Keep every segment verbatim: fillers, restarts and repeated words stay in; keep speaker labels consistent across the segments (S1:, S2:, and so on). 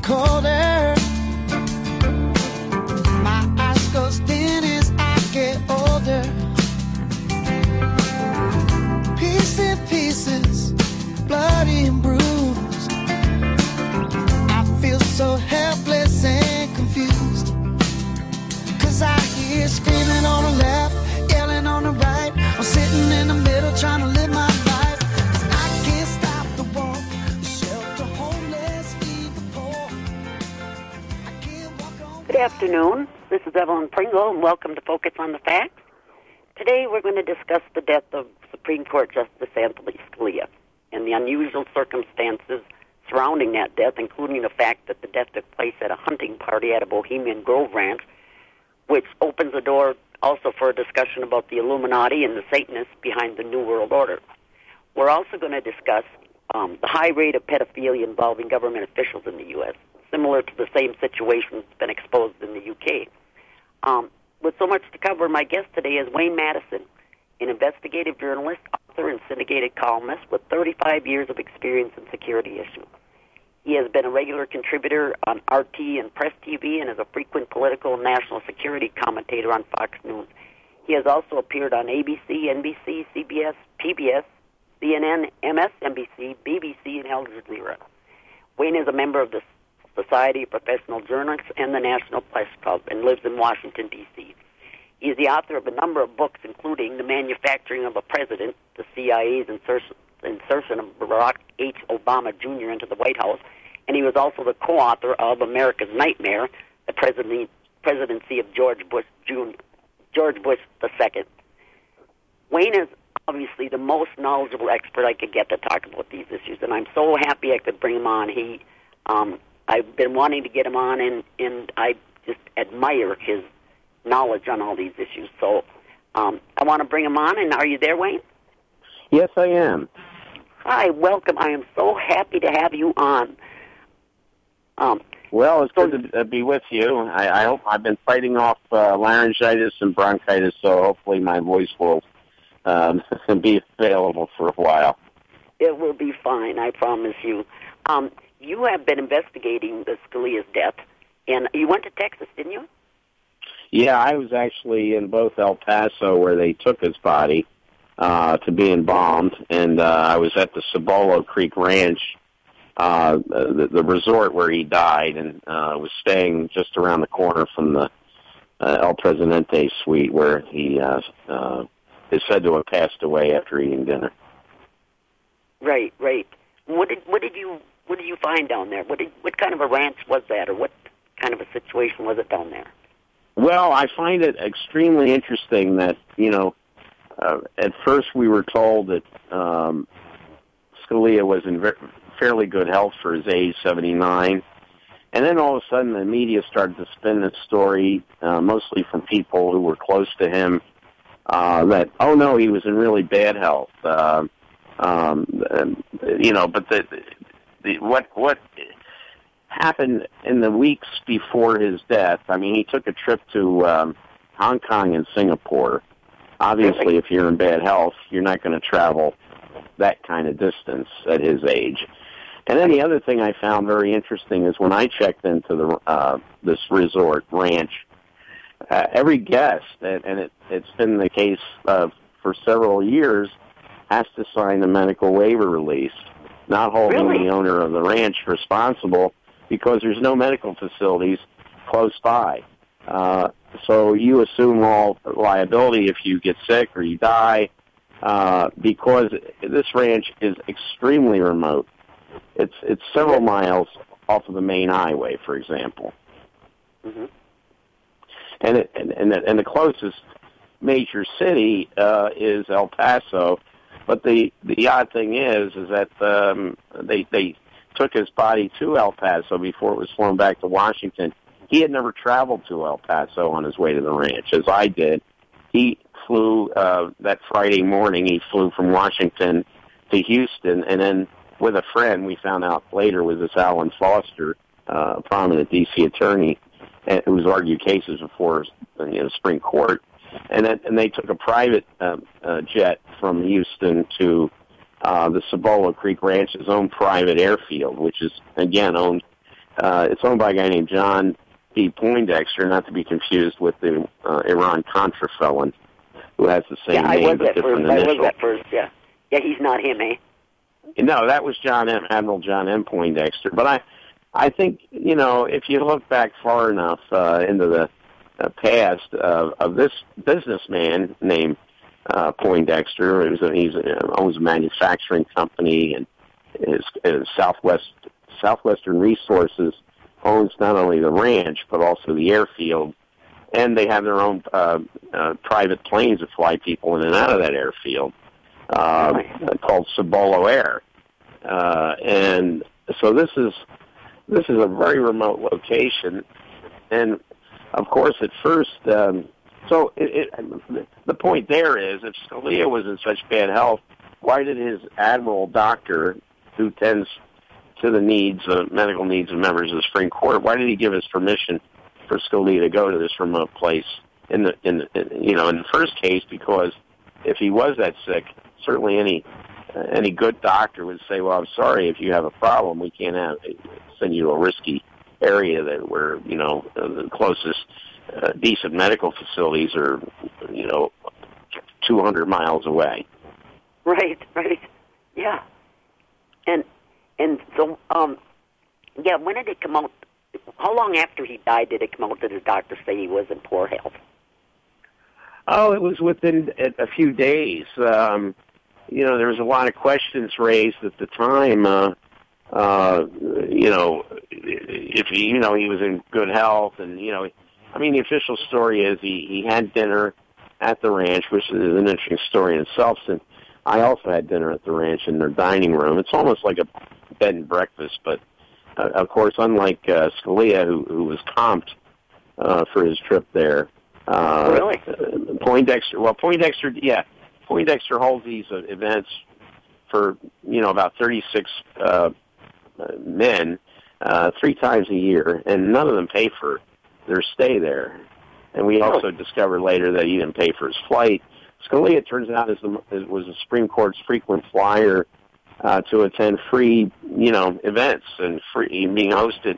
S1: colder. My eyes go dim as I get older. Pieces, pieces, bloody and bruised. I feel so helpless and confused. Cause I hear screaming on the left, yelling on the right. I'm sitting in the middle trying to live my life. Cause I can't stop the war. Shelter homeless, feed the poor. I can't walk on.
S2: Good afternoon. This is Evelyn Pringle, and welcome to Focus on the Facts. Today we're going to discuss the death of Supreme Court Justice Anthony Scalia and the unusual circumstances surrounding that death, including the fact that the death took place at a hunting party at a Bohemian Grove ranch, which opens the door also for a discussion about the Illuminati and the Satanists behind the New World Order. We're also going to discuss um, the high rate of pedophilia involving government officials in the U S, similar to the same situation that's been exposed in the U K. Um, with so much to cover, my guest today is Wayne Madison, an investigative journalist, author, and syndicated columnist with thirty-five years of experience in security issues. He has been a regular contributor on R T and Press T V and is a frequent political and national security commentator on Fox News. He has also appeared on A B C, N B C, C B S, P B S, C N N, M S N B C, B B C, and Al Jazeera. Wayne is a member of the Society of Professional Journalists and the National Press Club and lives in Washington, D C He is the author of a number of books, including The Manufacturing of a President, the C I A's insertion, insertion of Barack H. Obama Junior into the White House, and he was also the co-author of America's Nightmare, the presidency, presidency of George Bush Junior, George Bush the Second. Wayne is obviously the most knowledgeable expert I could get to talk about these issues, and I'm so happy I could bring him on. He, um, I've been wanting to get him on, and, and I just admire his knowledge on all these issues. So um, I want to bring him on, and are you there, Wayne?
S3: Yes, I am.
S2: Hi, welcome. I am so happy to have you on. Um,
S3: well, it's so, good to be with you. I, I hope I've been fighting off uh, laryngitis and bronchitis, so hopefully my voice will um, be available for a while.
S2: It will be fine, I promise you. Um, you have been investigating the Scalia's death, and you went to Texas, didn't you?
S3: Yeah, I was actually in both El Paso, where they took his body uh, to be embalmed, and uh, I was at the Cibolo Creek Ranch, uh, the, the resort where he died, and uh, was staying just around the corner from the uh, El Presidente suite, where he uh, uh, is said to have passed away after eating dinner.
S2: Right, right. What did what did you what did you find down there? What did, what kind of a ranch was that, or what kind of a situation was it down there?
S3: Well, I find it extremely interesting that, you know, uh, at first we were told that um, Scalia was in ver- fairly good health for his age, seventy-nine, and then all of a sudden the media started to spin this story, uh, mostly from people who were close to him, uh, that, oh no, he was in really bad health. Uh, um, and, you know, but the, the, what, what... happened in the weeks before his death. I mean, he took a trip to um, Hong Kong and Singapore. Obviously, if you're in bad health, you're not going to travel that kind of distance at his age. And then the other thing I found very interesting is when I checked into the uh, this resort ranch, uh, every guest, and, and it, it's been the case uh, for several years, has to sign a medical waiver release, not holding
S2: really?
S3: the owner of the ranch responsible, because there's no medical facilities close by. Uh, so you assume all liability if you get sick or you die, uh, because this ranch is extremely remote. It's it's several miles off of the main highway, for example.
S2: Mm-hmm.
S3: And, it, and, and, the, and the closest major city uh, is El Paso, but the, the odd thing is is that um, they they took his body to El Paso before it was flown back to Washington. He had never traveled to El Paso on his way to the ranch, as I did. He flew uh, that Friday morning. He flew from Washington to Houston, and then with a friend, we found out later, was this Alan Foster, uh, a prominent D C attorney, who's argued cases before you know, the Supreme Court, and then and they took a private uh, uh, jet from Houston to Uh, the Cibolo Creek Ranch's own private airfield, which is, again, owned Uh, it's owned by a guy named John B. Poindexter, not to be confused with the uh, Iran-Contra felon who has the same
S2: yeah, I
S3: name
S2: was
S3: but
S2: at
S3: different
S2: first. I
S3: initials.
S2: was at first, yeah. Yeah, he's not him, eh?
S3: No, that was John M. Admiral John M. Poindexter. But I, I think, you know, if you look back far enough uh, into the uh, past of, of this businessman named uh, Poindexter, it was a, he's a, owns a manufacturing company, and his, his Southwest Southwestern Resources owns not only the ranch but also the airfield, and they have their own uh, uh, private planes that fly people in and out of that airfield. Uh, called Cibolo Air, uh, and so this is this is a very remote location, and of course at first, um, so it, it, the point there is, if Scalia was in such bad health, why did his admiral doctor, who tends to the needs, uh, medical needs of members of the Supreme Court, why did he give his permission for Scalia to go to this remote place in the in, the, in you know in the first case? Because if he was that sick, certainly any uh, any good doctor would say, well, I'm sorry, if you have a problem, we can't have, send you to a risky area that where, you know, the closest uh, decent medical facilities are, you know, two hundred miles away.
S2: Right, right. Yeah. And and so, um, yeah, when did it come out? How long after he died did it come out that his doctor say he was in poor health?
S3: Oh, it was within a few days. Um, you know, there was a lot of questions raised at the time. Uh, uh, you know, if he, you know, he was in good health, and you know, I mean, the official story is he he had dinner at the ranch, which is an interesting story in itself. And I also had dinner at the ranch in their dining room. It's almost like a bed and breakfast, but uh, of course, unlike uh, Scalia, who who was comped uh, for his trip there. Uh,
S2: really?
S3: Poindexter, well, Poindexter, yeah, Poindexter holds these uh, events for, you know, about thirty-six uh, men uh, three times a year, and none of them pay for their stay there. And we also discovered later that he didn't pay for his flight. Scalia, it turns out, is the, is, was the Supreme Court's frequent flyer uh, to attend free, you know, events and free being hosted,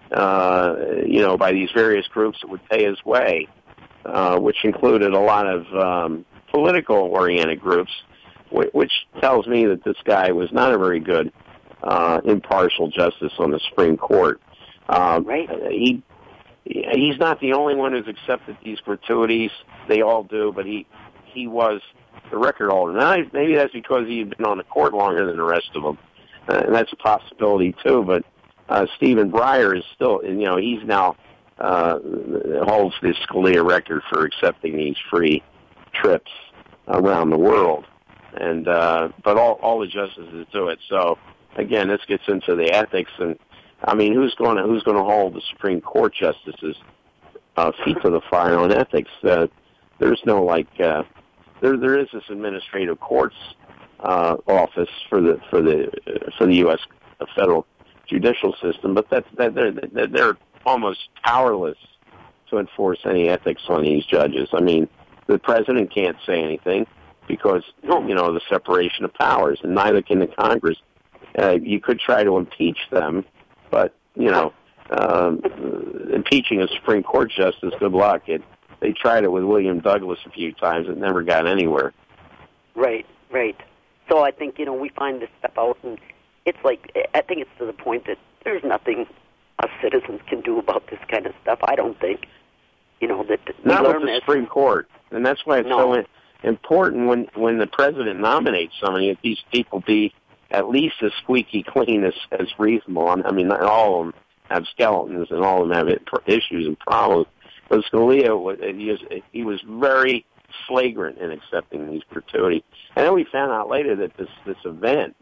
S3: uh, you know, by these various groups that would pay his way. Uh, which included a lot of um, political-oriented groups, wh- which tells me that this guy was not a very good, uh, impartial justice on the Supreme Court. Um,
S2: right.
S3: He he's not the only one who's accepted these gratuities. They all do, but he he was the record holder. Now, maybe that's because he had been on the court longer than the rest of them, uh, and that's a possibility too. But uh, Stephen Breyer is still, you know, he's now. Uh, holds the Scalia record for accepting these free trips around the world, and uh, but all all the justices do it. So again, this gets into the ethics, and I mean, who's going to who's going to hold the Supreme Court justices' uh, feet to the fire on ethics? Uh, there's no like uh, there there is this administrative courts uh, office for the for the uh, for the U S federal judicial system, but that's that they're they're almost powerless to enforce any ethics on these judges. I mean, the president can't say anything because, you know, the separation of powers, and neither can the Congress. Uh, you could try to impeach them, but, you know, um, impeaching a Supreme Court justice, good luck. It, they tried it with William Douglas a few times. It never got anywhere.
S2: Right, right. So I think, you know, we find this stuff out, and it's like, I think it's to the point that there's nothing us citizens can do about this kind of stuff. I don't think, you know, that we
S3: not
S2: learn
S3: with the
S2: this.
S3: Supreme Court, and that's why it's
S2: no.
S3: so important when when the president nominates somebody, that these people be at least as squeaky clean as as reasonable. I mean, not all of them have skeletons, and all of them have issues and problems. But Scalia, he was, he was very flagrant in accepting these gratuities. And then we found out later that this this event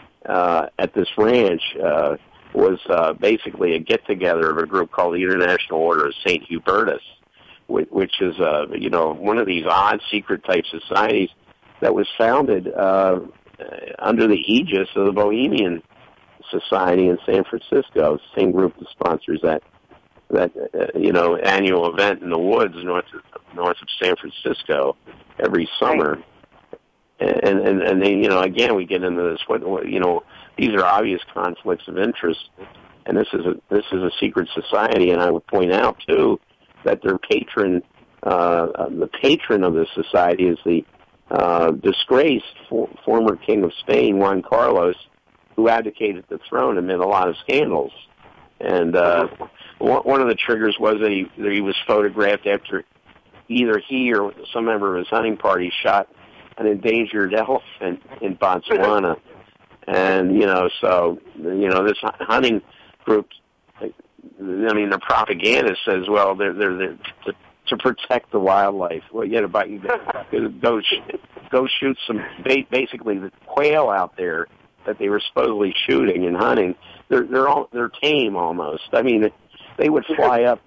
S3: uh, at this ranch. Uh, was uh, basically a get-together of a group called the International Order of Saint Hubertus, which, which is, uh, you know, one of these odd secret-type societies that was founded uh, under the aegis of the Bohemian Society in San Francisco, the same group that sponsors that, that uh, you know, annual event in the woods north of, north of San Francisco every summer. Right. And, and, and they, you know, again, we get into this, what, what you know, these are obvious conflicts of interest and this is a this is a secret society. And I would point out too that their patron, uh, the patron of this society, is the uh, disgraced for, former king of Spain, Juan Carlos, who abdicated the throne amid a lot of scandals. And uh, one of the triggers was that he, that he was photographed after either he or some member of his hunting party shot an endangered elephant in Botswana. And, you know, so, you know, this hunting group, I mean, the propaganda says, well, they're, they're, they're to, to protect the wildlife. Well, yeah, but you go, go shoot some, basically the quail out there that they were supposedly shooting and hunting. They're, they're all, they're tame almost. I mean, they would fly up,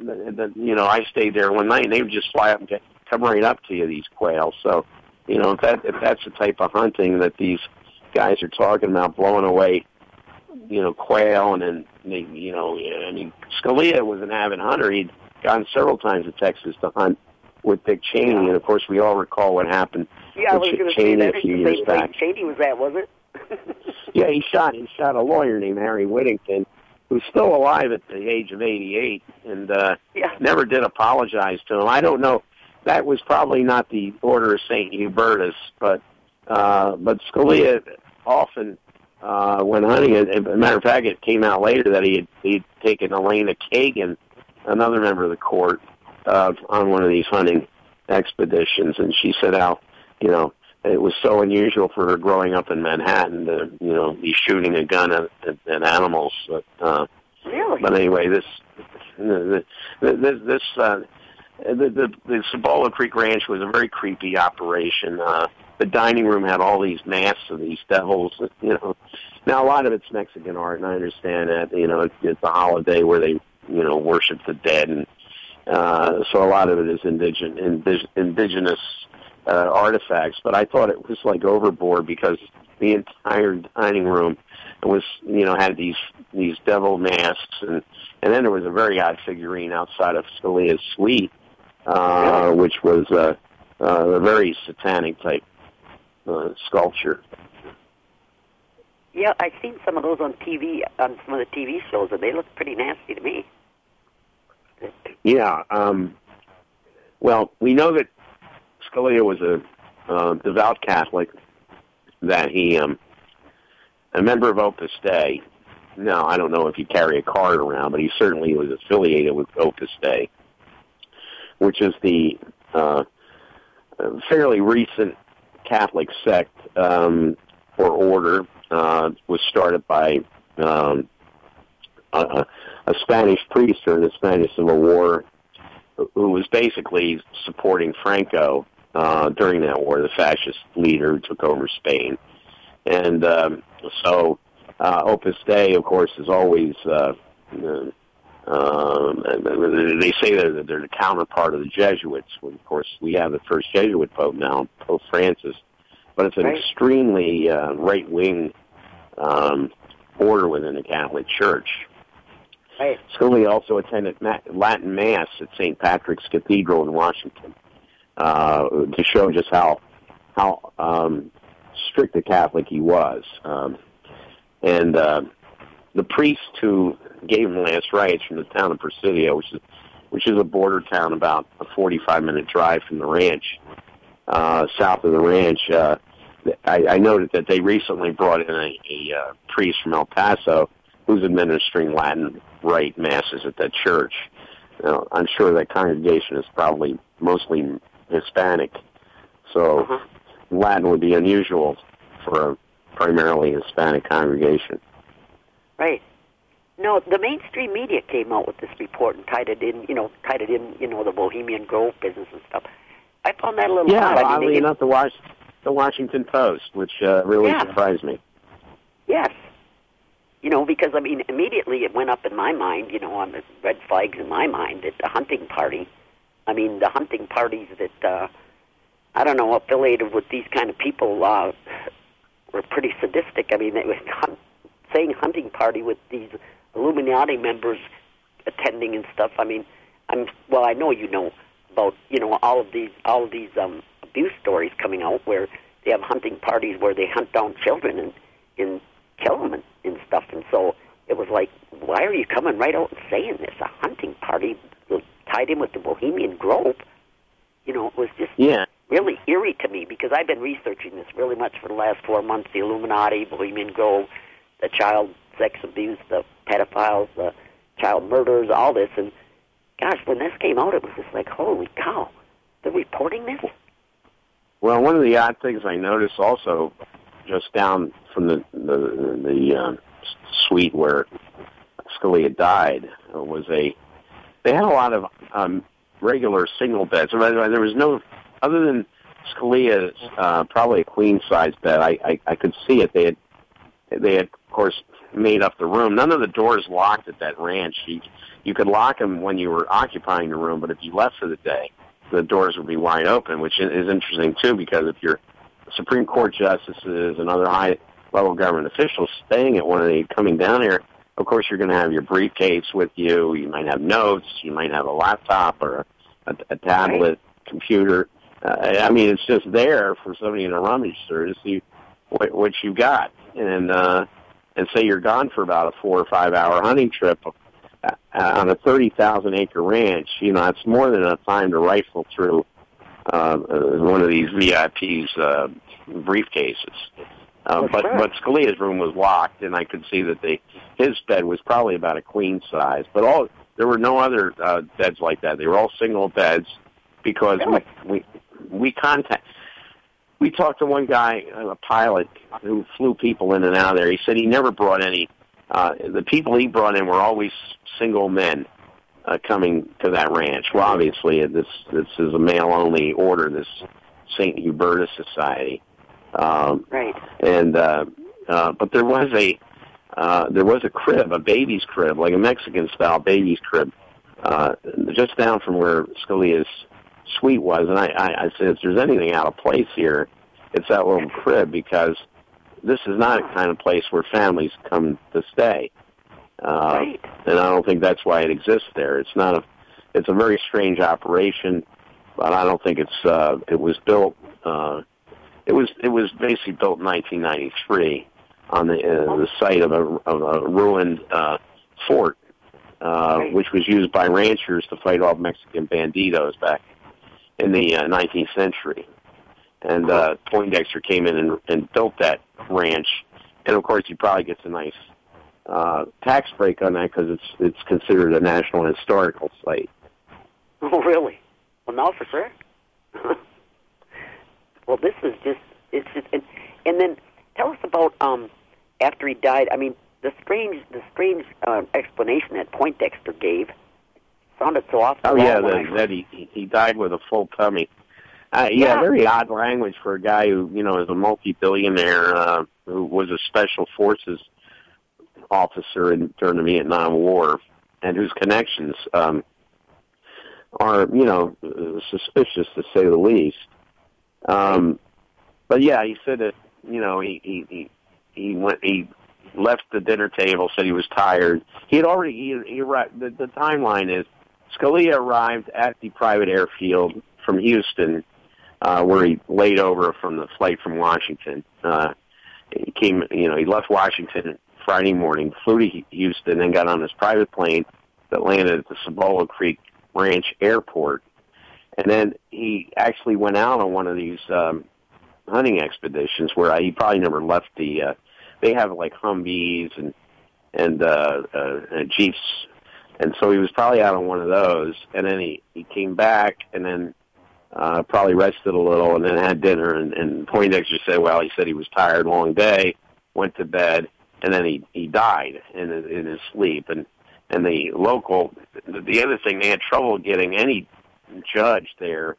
S3: you know, I stayed there one night and they would just fly up and come right up to you, these quails. So, you know, if that, if that's the type of hunting that these guys are talking about, blowing away, you know, quail, and then, they, you know, I mean, Scalia was an avid hunter. He'd gone several times to Texas to hunt with Dick Cheney, and of course we all recall what happened
S2: yeah,
S3: with
S2: I was
S3: Ch- Cheney
S2: say that
S3: a few
S2: years
S3: years back.
S2: Cheney was that, was it?
S3: Yeah, he shot he shot a lawyer named Harry Whittington, who's still alive at the age of eighty-eight, and uh,
S2: yeah.
S3: never did apologize to him. I don't know. That was probably not the Order of Saint Hubertus, but uh, but Scalia often, uh, when hunting, as a matter of fact, it came out later that he had he'd taken Elena Kagan, another member of the court, uh, on one of these hunting expeditions, and she said how, you know, it was so unusual for her growing up in Manhattan to, you know, be shooting a gun at, at, at animals. But, uh,
S2: really?
S3: But anyway, this, this, this, uh, the, the, the Cibolo Creek Ranch was a very creepy operation. Uh, the dining room had all these masks of these devils, you know. Now, a lot of it's Mexican art, and I understand that, you know, it's, it's a holiday where they, you know, worship the dead, and uh, so a lot of it is indigen, indig, indigenous uh, artifacts. But I thought it was like overboard because the entire dining room was, you know, had these these devil masks, and and then there was a very odd figurine outside of Scalia's suite, uh, which was uh, uh, a very satanic type uh, sculpture.
S2: Yeah, I've seen some of those on T V, on some of the T V shows, and they look pretty nasty to me.
S3: Yeah. Um, well, we know that Scalia was a uh, devout Catholic, that he, um, a member of Opus Dei. Now, I don't know if he carried a card around, but he certainly was affiliated with Opus Dei, which is the uh, fairly recent Catholic sect um, or order. Uh, was started by um, a, a Spanish priest during the Spanish Civil War, who was basically supporting Franco uh, during that war, the fascist leader who took over Spain. And um, so uh, Opus Dei, of course, is always, uh, uh, um, they say that they're the counterpart of the Jesuits. Well, of course, we have the first Jesuit Pope now, Pope Francis. But it's an right. extremely uh, right-wing um, order within the Catholic Church.
S2: Right.
S3: Scalia also attended Latin Mass at Saint Patrick's Cathedral in Washington uh, to show just how how um, strict a Catholic he was. Um, and uh, the priest who gave him last rites from the town of Presidio, which is which is a border town about a forty-five minute drive from the ranch, uh, south of the ranch. Uh, I, I noted that they recently brought in a, a uh, priest from El Paso who's administering Latin rite masses at that church. Now, I'm sure that congregation is probably mostly Hispanic, so uh-huh. Latin would be unusual for a primarily Hispanic congregation.
S2: Right. No, the mainstream media came out with this report and tied it in, you know, tied it in, you know, the Bohemian Grove business and stuff. I found that a little
S3: yeah,
S2: odd. I mean,
S3: oddly enough, the, Was- the Washington Post, which uh, really
S2: yeah.
S3: surprised me.
S2: Yes. You know, because, I mean, immediately it went up in my mind, you know, on the red flags in my mind at the hunting party. I mean, the hunting parties that, uh, I don't know, affiliated with these kind of people uh, were pretty sadistic. I mean, they were hunt- saying hunting party with these Illuminati members attending and stuff. I mean, I'm well, I know you know about, you know, all of these, all of these um, abuse stories coming out where they have hunting parties where they hunt down children and, and kill them and, and stuff. And so it was like, why are you coming right out and saying this? A hunting party tied in with the Bohemian Grove. You know, it was just
S3: yeah.
S2: really eerie to me because I've been researching this really much for the last four months, the Illuminati, Bohemian Grove, the child sex abuse, the pedophiles, the child murders, all this. And, gosh, when this came out, it was just like, holy cow, they're reporting this?
S3: Well, one of the odd things I noticed also, just down from the the, the uh, suite where Scalia died, was a, they had a lot of um, regular single beds. There was no, other than Scalia's uh, probably a queen-size bed, I, I, I could see it. They had, they had, of course, made up the room. None of the doors locked at that ranch. You, you could lock them when you were occupying the room, but if you left for the day, the doors would be wide open, which is interesting, too, because if you're Supreme Court justices and other high-level government officials staying at one of the, coming down here, of course, you're going to have your briefcase with you. You might have notes. You might have a laptop or a, a tablet,
S2: right.
S3: computer. Uh, I mean, it's just there for somebody in a rummage store to see what, what you got. And, uh, and say you're gone for about a four or five-hour hunting trip on a thirty thousand acre ranch, you know, it's more than enough time to rifle through uh, one of these V I P's uh, briefcases. Uh, but but Scalia's room was locked, and I could see that they his bed was probably about a queen size. But all there were no other uh, beds like that. They were all single beds because we we we contact. We talked to one guy, a pilot, who flew people in and out of there. He said he never brought any. Uh, the people he brought in were always single men uh, coming to that ranch. Well, obviously, this this is a male-only order, this Saint Hubertus Society. Um,
S2: right.
S3: And uh, uh, but there was a uh, there was a crib, a baby's crib, like a Mexican-style baby's crib, uh, just down from where Scalia's suite was. And I, I, I said, if there's anything out of place here, it's that little crib, because this is not a kind of place where families come to stay. Uh,
S2: right.
S3: And I don't think that's why it exists there. It's not a, it's a very strange operation, but I don't think it's, uh, it was built, uh, it was, it was basically built in nineteen ninety-three on the, uh, the site of a, of a ruined, uh, fort, uh,
S2: right.
S3: which was used by ranchers to fight off Mexican banditos back in the uh, nineteenth century. And uh, Poindexter came in and, and built that ranch, and of course he probably gets a nice uh, tax break on that because it's it's considered a national historical site.
S2: Oh, really? Well, no, for sure. Well, this is just it's just, and, and then tell us about um after he died. I mean, the strange the strange uh, explanation that Poindexter gave sounded so off the
S3: Oh
S2: wall
S3: yeah,
S2: when
S3: the,
S2: I-
S3: that he he died with a full tummy. Uh, yeah,
S2: Yeah.
S3: very odd language for a guy who, you know, is a multi-billionaire, uh, who was a special forces officer in, during the Vietnam War, and whose connections um, are, you know, suspicious to say the least. Um, but yeah, he said that, you know, he he he, he went he left the dinner table, said he was tired. He had already he, he arrived. The, the timeline is Scalia arrived at the private airfield from Houston, uh, where he laid over from the flight from Washington. Uh, he came, you know, he left Washington Friday morning, flew to Houston, then got on his private plane that landed at the Cibolo Creek Ranch Airport. And then he actually went out on one of these um, hunting expeditions where I, he probably never left the. Uh, they have like Humvees and and uh, uh, uh, Jeeps, and so he was probably out on one of those. And then he he came back and then. Uh, probably rested a little and then had dinner, and, and Poindexter said, well, he said he was tired, long day, went to bed, and then he, he died in, in his sleep. And, and the local, the other thing, they had trouble getting any judge there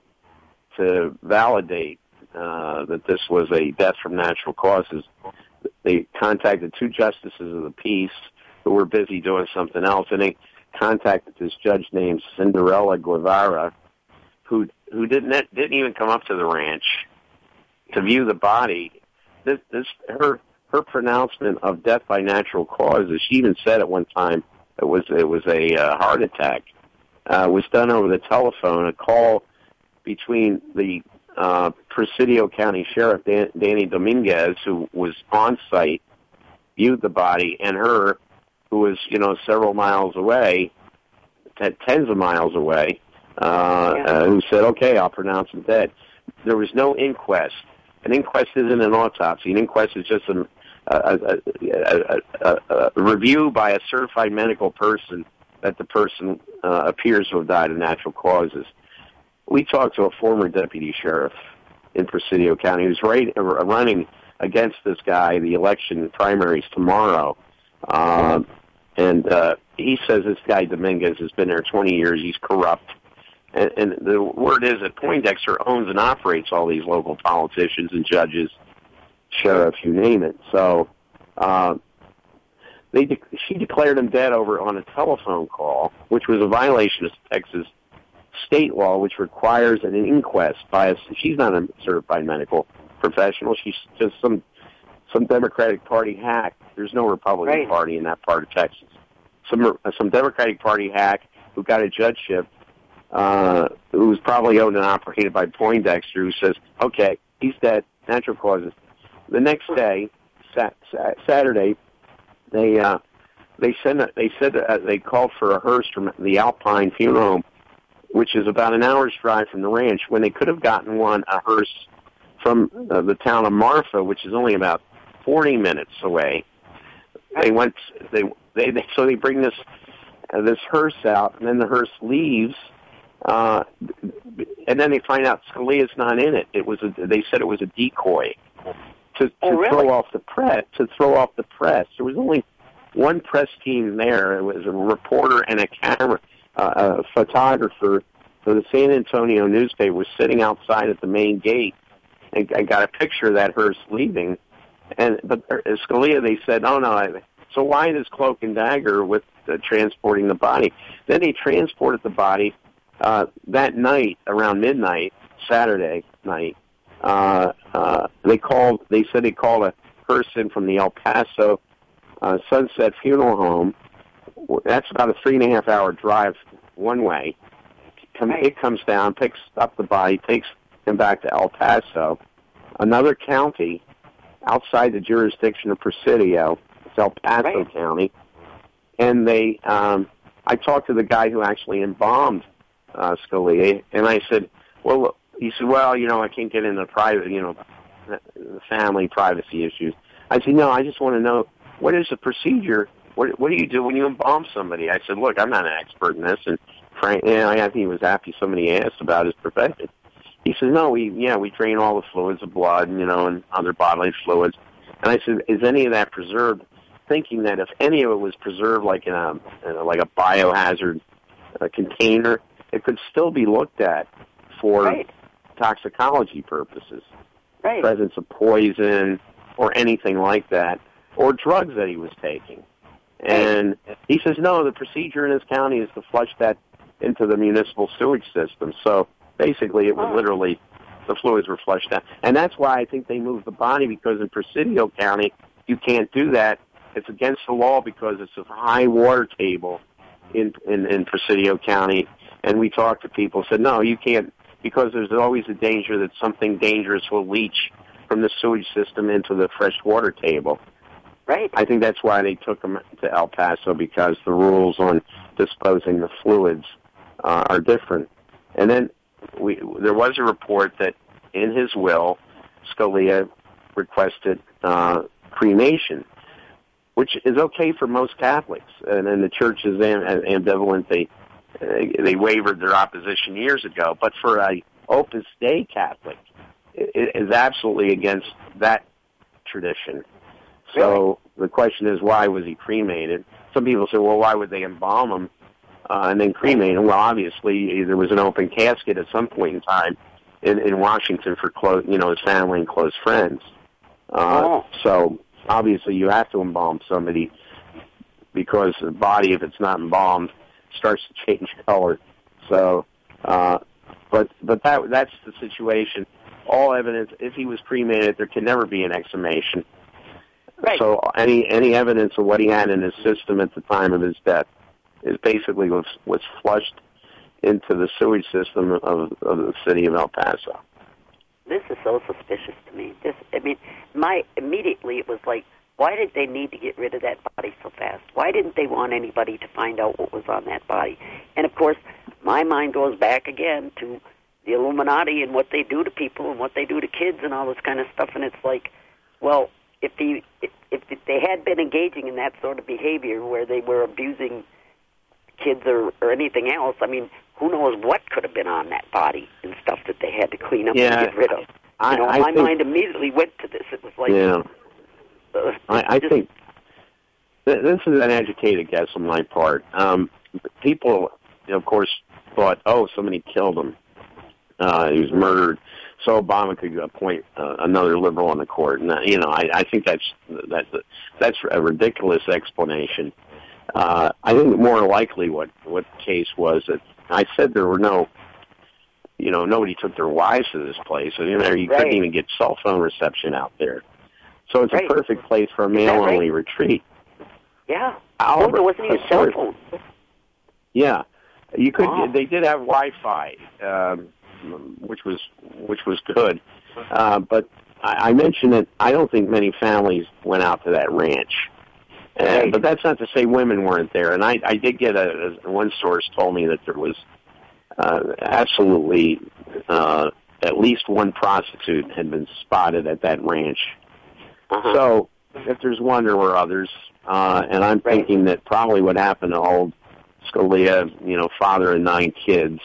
S3: to validate uh, that this was a death from natural causes. They contacted two justices of the peace who were busy doing something else, and they contacted this judge named Cinderella Guevara, who who didn't didn't even come up to the ranch to view the body. This this her her pronouncement of death by natural causes. She even said at one time it was it was a uh, heart attack. Uh, was done over the telephone. A call between the uh, Presidio County Sheriff Dan, Danny Dominguez, who was on site, viewed the body, and her, who was, you know, several miles away, t- tens of miles away, uh,
S2: yeah.
S3: uh, who said, okay, I'll pronounce him dead. There was no inquest. An inquest isn't an autopsy. An inquest is just a, a, a, a, a, a review by a certified medical person that the person uh, appears to have died of natural causes. We talked to a former deputy sheriff in Presidio County who's right, uh, running against this guy, the election primaries tomorrow. Um, and uh, he says this guy Dominguez has been there twenty years. He's corrupt. And, and the word is that Poindexter owns and operates all these local politicians and judges, sheriffs, you name it. So uh, they de- she declared him dead over on a telephone call, which was a violation of Texas state law, which requires an inquest by a, she's not a certified medical professional. She's just some some Democratic Party hack. There's no Republican
S2: right.
S3: Party in that part of Texas. Some some Democratic Party hack who got a judgeship, uh, who was probably owned and operated by Poindexter, who says, okay, he's dead, natural causes. The next day, sat, sat, Saturday, they uh, they sent a, they said uh, they called for a hearse from the Alpine Funeral Home, which is about an hour's drive from the ranch, when they could have gotten one, a hearse, from uh, the town of Marfa, which is only about forty minutes away. They went, they, they, they so they bring this uh, this hearse out, and then the hearse leaves, uh, and then they find out Scalia's not in it. It was a, they said it was a decoy to, to
S2: oh, really?
S3: throw off the press. To throw off the press, there was only one press team there. It was a reporter and a camera. Uh, a photographer for the San Antonio newspaper was sitting outside at the main gate, and I got a picture of that hearse leaving. And but Scalia, they said, "Oh no!" So why this cloak and dagger with uh, transporting the body? Then they transported the body uh, that night around midnight, Saturday night. Uh, uh, they called. They said they called a hearse in from the El Paso uh, Sunset Funeral Home. That's about a three and a half hour drive one way. It comes down, picks up the body, takes him back to El Paso, another county outside the jurisdiction of Presidio. It's El Paso
S2: right.
S3: County. And they, um, I talked to the guy who actually embalmed uh, Scalia, and I said, well, he said, well, you know, I can't get into private, you know, family privacy issues. I said, no, I just want to know, what is the procedure? What, what do you do when you embalm somebody? I said, look, I'm not an expert in this. And Frank, yeah, I think he was happy somebody asked about his profession. He said, no, we, yeah, we drain all the fluids of blood, you know, and other bodily fluids. And I said, is any of that preserved? Thinking that if any of it was preserved like in a, in a like a biohazard uh, container, it could still be looked at for
S2: right.
S3: toxicology purposes.
S2: Right.
S3: Presence of poison or anything like that, or drugs that he was taking. And he says, no, the procedure in his county is to flush that into the municipal sewage system. So basically it was
S2: oh.
S3: literally, the fluids were flushed out. And that's why I think they moved the body, because in Presidio County, you can't do that. It's against the law because it's a high water table in, in, in Presidio County. And we talked to people, said, no, you can't, because there's always a danger that something dangerous will leach from the sewage system into the fresh water table.
S2: Right.
S3: I think that's why they took him to El Paso, because the rules on disposing the fluids uh, are different. And then we, there was a report that in his will, Scalia requested uh, cremation, which is okay for most Catholics. And then the church is am- ambivalent. They they wavered their opposition years ago. But for a Opus Dei Catholic, it is absolutely against that tradition. So the question is, why was he cremated? Some people say, well, why would they embalm him uh, and then cremate him? Well, obviously, there was an open casket at some point in time in, in Washington for close, you know, his family and close friends. Uh,
S2: oh.
S3: So obviously, you have to embalm somebody, because the body, if it's not embalmed, starts to change color. So, uh, but but that that's the situation. All evidence, if he was cremated, there can never be an exhumation.
S2: Right.
S3: So any any evidence of what he had in his system at the time of his death is basically was was flushed into the sewage system of, of the city of El Paso.
S2: This is so suspicious to me. This, I mean, my immediately it was like, Why did they need to get rid of that body so fast? Why didn't they want anybody to find out what was on that body? And, of course, my mind goes back again to the Illuminati and what they do to people and what they do to kids and all this kind of stuff. And it's like, well, if, the, if, if they had been engaging in that sort of behavior where they were abusing kids or, or anything else, I mean, who knows what could have been on that body and stuff that they had to clean up
S3: yeah,
S2: and get rid of.
S3: I,
S2: you know,
S3: I
S2: my
S3: think,
S2: mind immediately went to this. It was like...
S3: Yeah.
S2: Uh,
S3: I, I
S2: just,
S3: think th- this is an educated guess on my part. Um, people, you know, of course, thought, oh, somebody killed him. Uh, he was murdered, so Obama could appoint uh, another liberal on the court. And, uh, you know, I, I think that's that's a, that's a ridiculous explanation. Uh, I think more likely what, what the case was that I said there were no, you know, nobody took their wives to this place. So, you know, you
S2: right.
S3: couldn't even get cell phone reception out there. So it's
S2: right.
S3: a perfect place for a male-only
S2: right?
S3: retreat.
S2: Yeah.
S3: Albert,
S2: oh, there wasn't even cell phone.
S3: Yeah, you could.
S2: Wow.
S3: They did have Wi-Fi, um, which was which was good. Uh, but I, I mentioned that I don't think many families went out to that ranch. Uh,
S2: right.
S3: But that's not to say women weren't there. And I, I did get a, a one source told me that there was uh, absolutely uh, at least one prostitute had been spotted at that ranch.
S2: Uh-huh.
S3: So if there's one, there were others. Uh, and I'm
S2: right.
S3: thinking that probably what happened to old Scalia, you know, father of nine kids,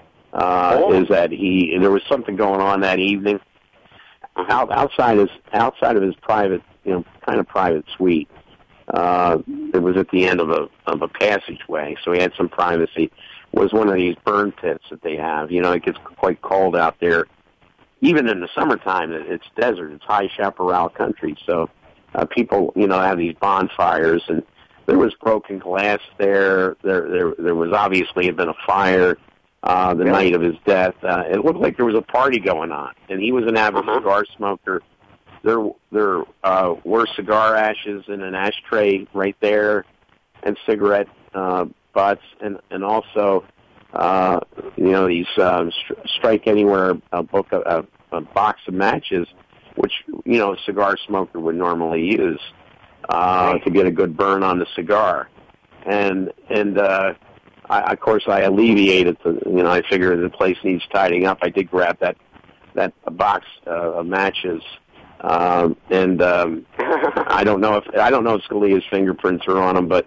S3: uh,
S2: oh.
S3: is that he there was something going on that evening out, outside his outside of his private, you know, kind of private suite. Uh, it was at the end of a of a passageway, so he had some privacy. Was one of these burn pits that they have. You know, it gets quite cold out there. Even in the summertime, it's desert. It's high chaparral country, so uh, people, you know, have these bonfires, and there was broken glass there. There, there, there was obviously had been a fire uh, the
S2: really?
S3: night of his death. Uh, it looked like there was a party going on, and he was an avid
S2: uh-huh.
S3: cigar smoker. There, there uh, were cigar ashes in an ashtray right there, and cigarette uh, butts, and and also. Uh, you know, these um, stri- Strike Anywhere a book, a, a box of matches, which, you know, a cigar smoker would normally use uh, right. to get a good burn on the cigar. And, and uh, I, of course, I alleviated the, you know, I figured the place needs tidying up. I did grab that, that box uh, of matches. Um, and um, I don't know if, I don't know if Scalia's fingerprints are on them, but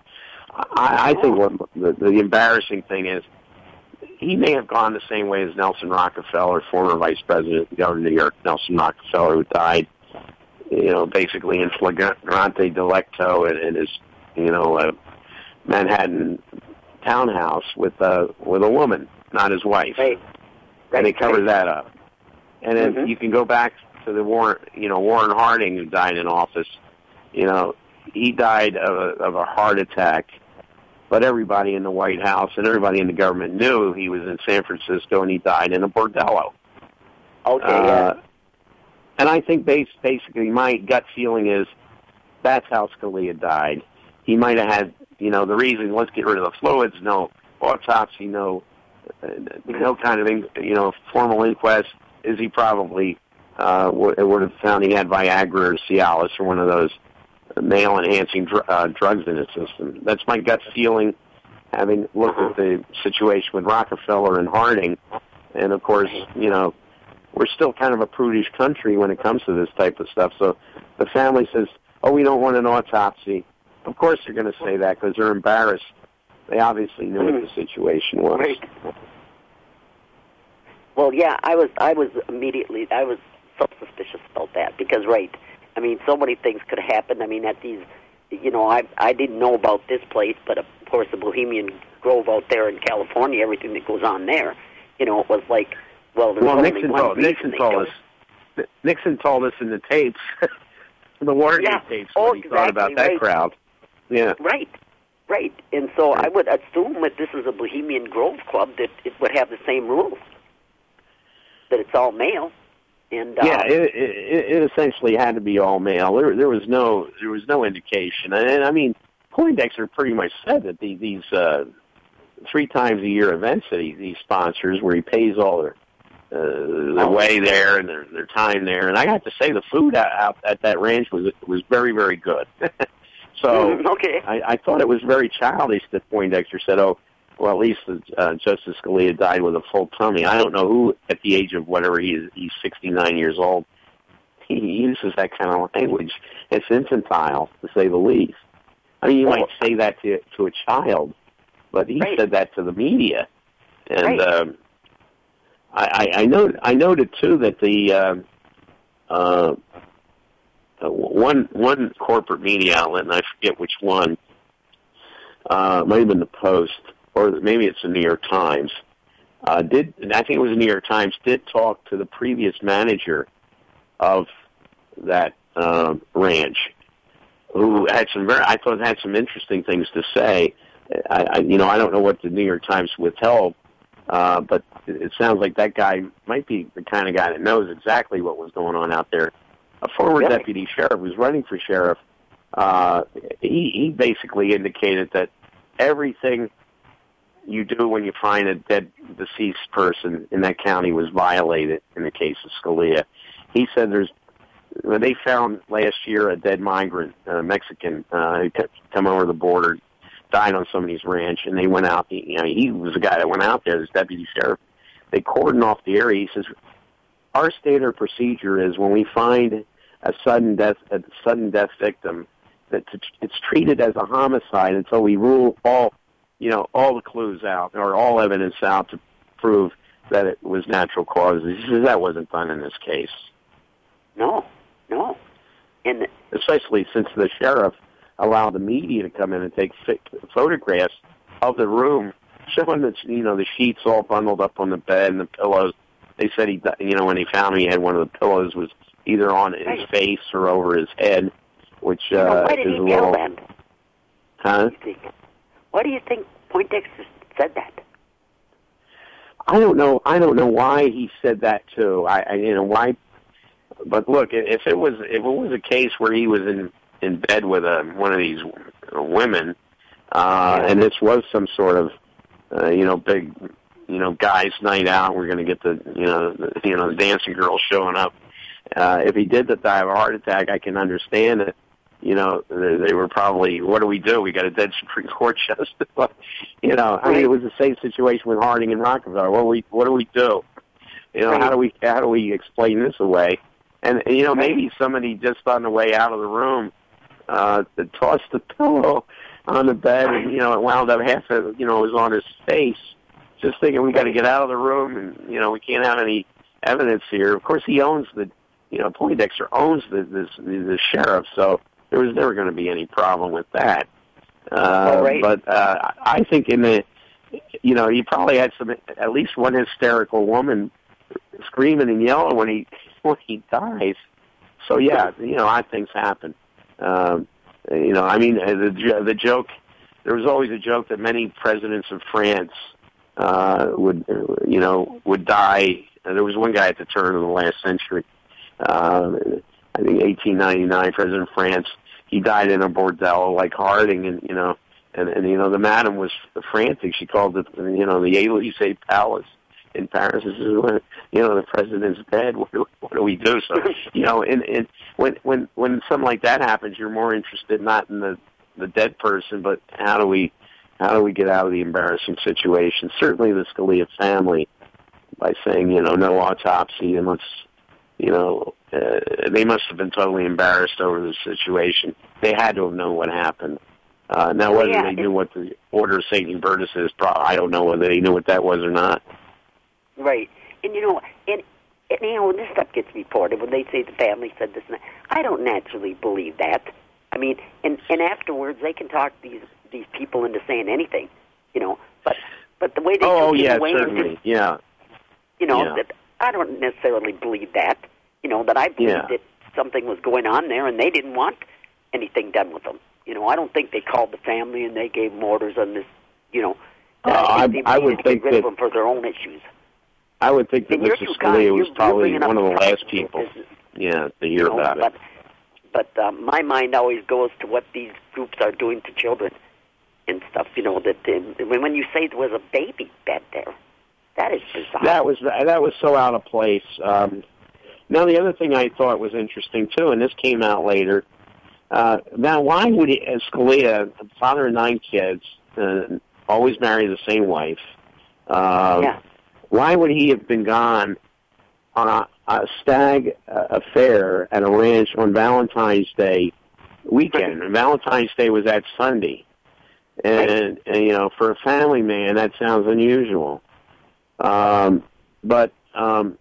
S3: I, I think what the, the embarrassing thing is, he may have gone the same way as Nelson Rockefeller, former Vice President and Governor of New York, Nelson Rockefeller, who died, you know, basically in flagrante delicto in, in his, you know, uh, Manhattan townhouse with uh, with a woman, not his wife.
S2: Right. Right.
S3: And they covered
S2: right.
S3: that up. And then mm-hmm. you can go back to the Warren, you know, Warren Harding, who died in office. You know, he died of a, of a heart attack. But everybody in the White House and everybody in the government knew he was in San Francisco and he died in a bordello.
S2: Okay,
S3: uh,
S2: yeah.
S3: And I think base, basically my gut feeling is that's how Scalia died. He might have had, you know, the reason, let's get rid of the fluids, no autopsy, no uh, no kind of, you know, formal inquest, is he probably uh, would have found he had Viagra or Cialis or one of those male-enhancing dr- uh, drugs in his system. That's my gut feeling, having looked at the situation with Rockefeller and Harding. And, of course, you know, we're still kind of a prudish country when it comes to this type of stuff. So the family says, oh, we don't want an autopsy. Of course they're going to say that because they're embarrassed. They obviously knew what the situation was.
S2: Right. Well, yeah, I was, I was immediately, I was so suspicious about that because, right, I mean, so many things could have happened. I mean, at these, you know, I I didn't know about this place, but of course the Bohemian Grove out there in California, everything that goes on there, you know, it was like, well, there's
S3: well,
S2: only
S3: Nixon
S2: one
S3: told,
S2: reason
S3: Nixon
S2: they
S3: told
S2: do
S3: us.
S2: it.
S3: Nixon told us in the tapes, the Watergate
S2: yeah.
S3: tapes,
S2: oh,
S3: what he
S2: exactly,
S3: thought about that
S2: right.
S3: crowd. Yeah.
S2: Right, right. And so
S3: right.
S2: I would assume that this is a Bohemian Grove club that it would have the same rules, that it's all male. And, uh,
S3: yeah, it, it, it essentially had to be all male. There, there was no, there was no indication. And I mean, Poindexter pretty much said that the, these uh, three times a year events that he, he sponsors, where he pays all their the way there and their, their time there. And I got to say, the food out at that ranch was was very, very good. So
S2: mm, okay.
S3: I, I thought it was very childish that Poindexter said, oh, well, at least uh, Justice Scalia died with a full tummy. I don't know who, at the age of whatever he is, he's sixty-nine years old, he uses that kind of language. It's infantile, to say the least. I mean, you
S2: well,
S3: might say that to to a child, but he
S2: right.
S3: said that to the media. And
S2: right.
S3: um, I, I, I, noted, I noted, too, that the uh, uh, one one corporate media outlet, and I forget which one, uh, might have been the Post, or maybe it's the New York Times, uh, did, I think it was the New York Times, did talk to the previous manager of that uh, ranch, who had some very, I thought had some interesting things to say. I, I you know, I don't know what the New York Times withheld, uh, but it sounds like that guy might be the kind of guy that knows exactly what was going on out there. A former
S2: really?
S3: deputy sheriff who's running for sheriff, uh, he, he basically indicated that everything you do when you find a dead, deceased person in that county was violated in the case of Scalia. He said there's, when they found last year a dead migrant, a Mexican, uh, who come over the border, died on somebody's ranch, and they went out, you know, he was the guy that went out there, this deputy sheriff. They cordoned off the area. He says, our standard procedure is when we find a sudden death, a sudden death victim, that it's treated as a homicide until we rule all, you know, all the clues out or all evidence out to prove that it was natural causes. He says that wasn't done in this case.
S2: No, no. And
S3: especially since the sheriff allowed the media to come in and take photographs of the room, showing that, you know, the sheets all bundled up on the bed and the pillows. They said he, you know, when he found me, he had one of the pillows was either on his
S2: right.
S3: face or over his head, which uh,
S2: you know, why did
S3: is
S2: he
S3: a little.
S2: Tell that?
S3: Huh?
S2: What do you think? Why do you think Poindexter said that?
S3: I don't know. I don't know why he said that too. I, I you know why. But look, if it was if it was a case where he was in, in bed with a, one of these women, uh,
S2: yeah.
S3: and this was some sort of uh, you know big you know guys' night out, we're going to get the you know the, you know the dancing girls showing up. Uh, if he did that, die of a heart attack, I can understand it. You know, they, they were probably, what do we do? We got a dead Supreme Court justice. you know, I mean, it was the same situation with Harding and Rockefeller. What do we, what do we do? You know,
S2: right.
S3: how do we, how do we explain this away? And, you know,
S2: right.
S3: maybe somebody just on the way out of the room, uh, tossed the pillow on the bed and, you know, it wound up half of, you know, it was on his face. Just thinking we got to get out of the room and, you know, we can't have any evidence here. Of course, he owns the, you know, Poindexter owns the, this, the, the sheriff, so there was never going to be any problem with that. Uh,
S2: oh, right.
S3: But uh, I think in the, you know, he probably had some, at least one hysterical woman screaming and yelling when he when he dies. So yeah, you know, odd things happen. Um, you know, I mean, the the joke. There was always a joke that many presidents of France uh, would, you know, would die. There was one guy at the turn of the last century. Uh, I think eighteen ninety-nine, President of France, he died in a bordello like Harding, and you know, and, and you know, the madam was frantic. She called it, you know, the Élysée Palace in Paris. This is when, you know, the president's dead. What do, what do we do? So, you know, and, and when when when something like that happens, you're more interested not in the the dead person, but how do we how do we get out of the embarrassing situation? Certainly, the Scalia family, by saying, you know, no autopsy and let's, you know. Uh, they must have been totally embarrassed over the situation. They had to have known what happened. Uh, now, whether
S2: yeah,
S3: they knew what the Order of Saint Hubertus is, probably, I don't know whether they knew what that was or not.
S2: Right. And, you know, and, and you know, when this stuff gets reported, when they say the family said this and that, I don't naturally believe that. I mean, and, and afterwards, they can talk these these people into saying anything, you know. But but the way they
S3: oh,
S2: took
S3: yeah,
S2: it away,
S3: certainly,
S2: and,
S3: yeah.
S2: You know,
S3: yeah.
S2: that I don't necessarily believe that. You know, that I believe
S3: yeah.
S2: that something was going on there and they didn't want anything done with them. You know, I don't think they called the family and they gave them orders on this, you know.
S3: Uh,
S2: I,
S3: I,
S2: they
S3: I would
S2: to
S3: think
S2: get rid
S3: that,
S2: of them for their own issues.
S3: I would think that
S2: And you're
S3: Mister
S2: too kind.
S3: Scalia was
S2: You're-
S3: probably
S2: you're
S3: one of the
S2: bringing up
S3: last people,
S2: business,
S3: yeah, to hear
S2: you know,
S3: about
S2: but,
S3: it.
S2: But uh, my mind always goes to what these groups are doing to children and stuff, you know, that uh, when you say there was a baby bed there, that That is bizarre.
S3: That was that was so out of place. Um, now, the other thing I thought was interesting too, and this came out later. Uh, now, why would he, uh, Scalia, father of nine kids, uh, always marry the same wife? Uh,
S2: yeah.
S3: Why would he have been gone on a, a stag uh, affair at a ranch on Valentine's Day weekend? And Valentine's Day was that Sunday. And, and, you know, for a family man, that sounds unusual. Um, but um,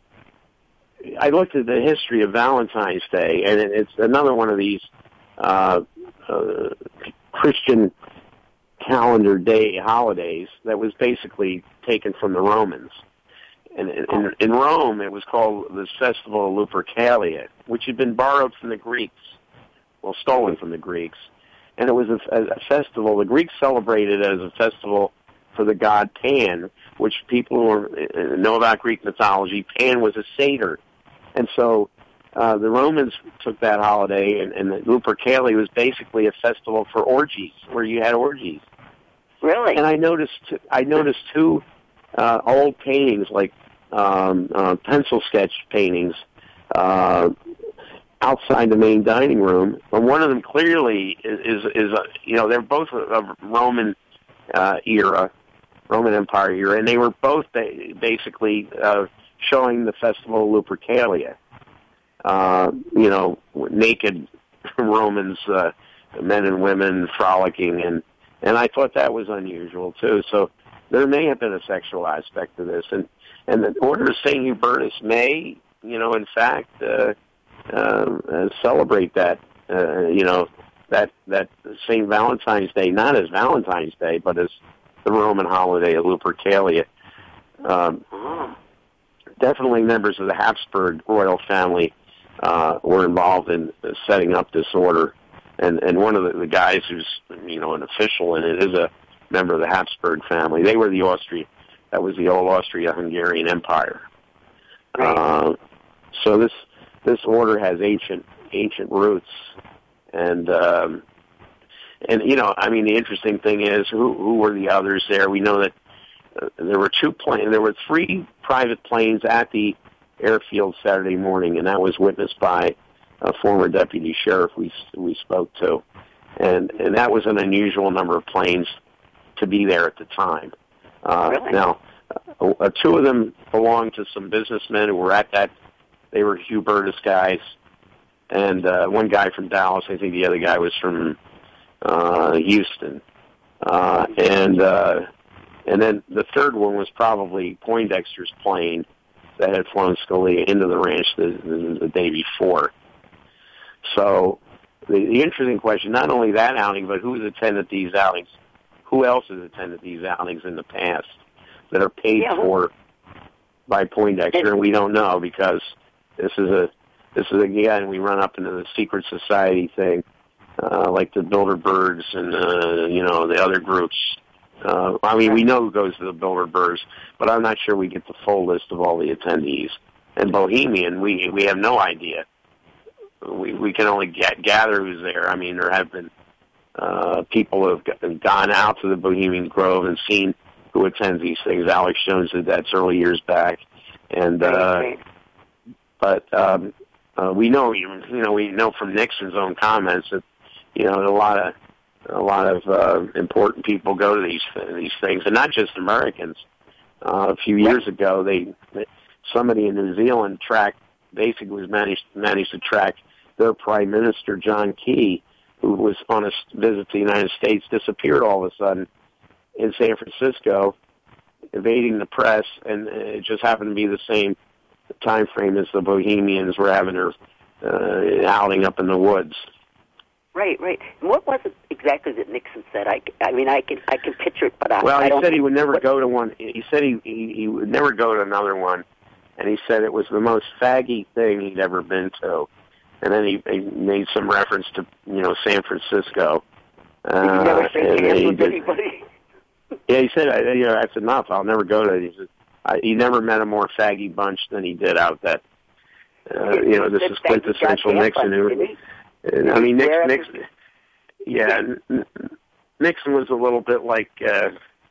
S3: I looked at the history of Valentine's Day, and it, it's another one of these uh, uh, Christian calendar day holidays that was basically taken from the Romans. And in, in Rome, it was called the Festival of Lupercalia, which had been borrowed from the Greeks, well, stolen from the Greeks. And it was a, a festival. The Greeks celebrated it as a festival for the god Pan, which people who are, know about Greek mythology, Pan was a satyr. And so uh, the Romans took that holiday, and, and the Lupercalia was basically a festival for orgies, where you had orgies.
S2: Really?
S3: And I noticed, I noticed two uh, old paintings, like um, uh, pencil sketch paintings, uh, outside the main dining room. And one of them clearly is, is, is a, you know, they're both of Roman uh, era, Roman Empire era, and they were both ba- basically uh, showing the festival of Lupercalia. Uh, you know, naked Romans, uh, men and women frolicking, and and I thought that was unusual too. So there may have been a sexual aspect to this, and and the Order of Saint Hubertus may, you know, in fact, uh, uh, celebrate that, uh, you know, that that Saint Valentine's Day, not as Valentine's Day, but as the Roman holiday of Lupercalia. Um, definitely members of the Habsburg royal family uh, were involved in setting up this order. And and one of the, the guys who's, you know, an official in it is a member of the Habsburg family. They were the Austria, that was the old Austria-Hungarian Empire.
S2: Right.
S3: Uh, so this this order has ancient ancient roots, and um, and you know, I mean, the interesting thing is who who were the others there? We know that uh, there were two planes, there were three private planes at the airfield Saturday morning, and that was witnessed by a former deputy sheriff we we spoke to, and and that was an unusual number of planes to be there at the time. Uh,
S2: really?
S3: Now, uh, two of them belonged to some businessmen who were at that. They were Hubertus guys, and uh, one guy from Dallas. I think the other guy was from uh, Houston, uh, and uh, and then the third one was probably Poindexter's plane that had flown Scalia into the ranch the, the, the day before. So the, the interesting question, not only that outing, but who's attended these outings? Who else has attended these outings in the past that are paid
S2: yeah.
S3: for by Poindexter? And we don't know, because this is a, this is again, we run up into the secret society thing, uh, like the Bilderbergs and, uh, you know, the other groups. Uh, I mean, we know who goes to the Bilderbergs, but I'm not sure we get the full list of all the attendees. And Bohemian, we, we have no idea. We we can only get, gather who's there. I mean, there have been uh, people who have gone out to the Bohemian Grove and seen who attends these things. Alex Jones did that early years back, and uh, but um, uh, we know you know we know from Nixon's own comments that you know a lot of a lot of uh, important people go to these these things, and not just Americans. Uh, a few years ago, they somebody in New Zealand tracked basically was managed managed to track their Prime Minister, John Key, who was on a visit to the United States, disappeared all of a sudden in San Francisco, evading the press, and it just happened to be the same time frame as the Bohemians were having their uh, outing up in the woods.
S2: Right, right. And what was it exactly that Nixon said? I, I mean, I can I can picture it, but I,
S3: well,
S2: I
S3: he
S2: don't
S3: said he would never
S2: what,
S3: go to one. He said he, he he would never go to another one, and he said it was the most faggy thing he'd ever been to. And then he, he made some reference to, you know, San Francisco.
S2: Uh, Did you never shake hands with
S3: did,
S2: anybody?
S3: Yeah, he said, you know, that's enough. I'll never go to it. He said, I, he never met a more faggy bunch than he did out that. Uh, you know, this is quintessential Nixon. Who, and, I mean, Nixon, Nixon, yeah, Nixon was a little bit like, uh,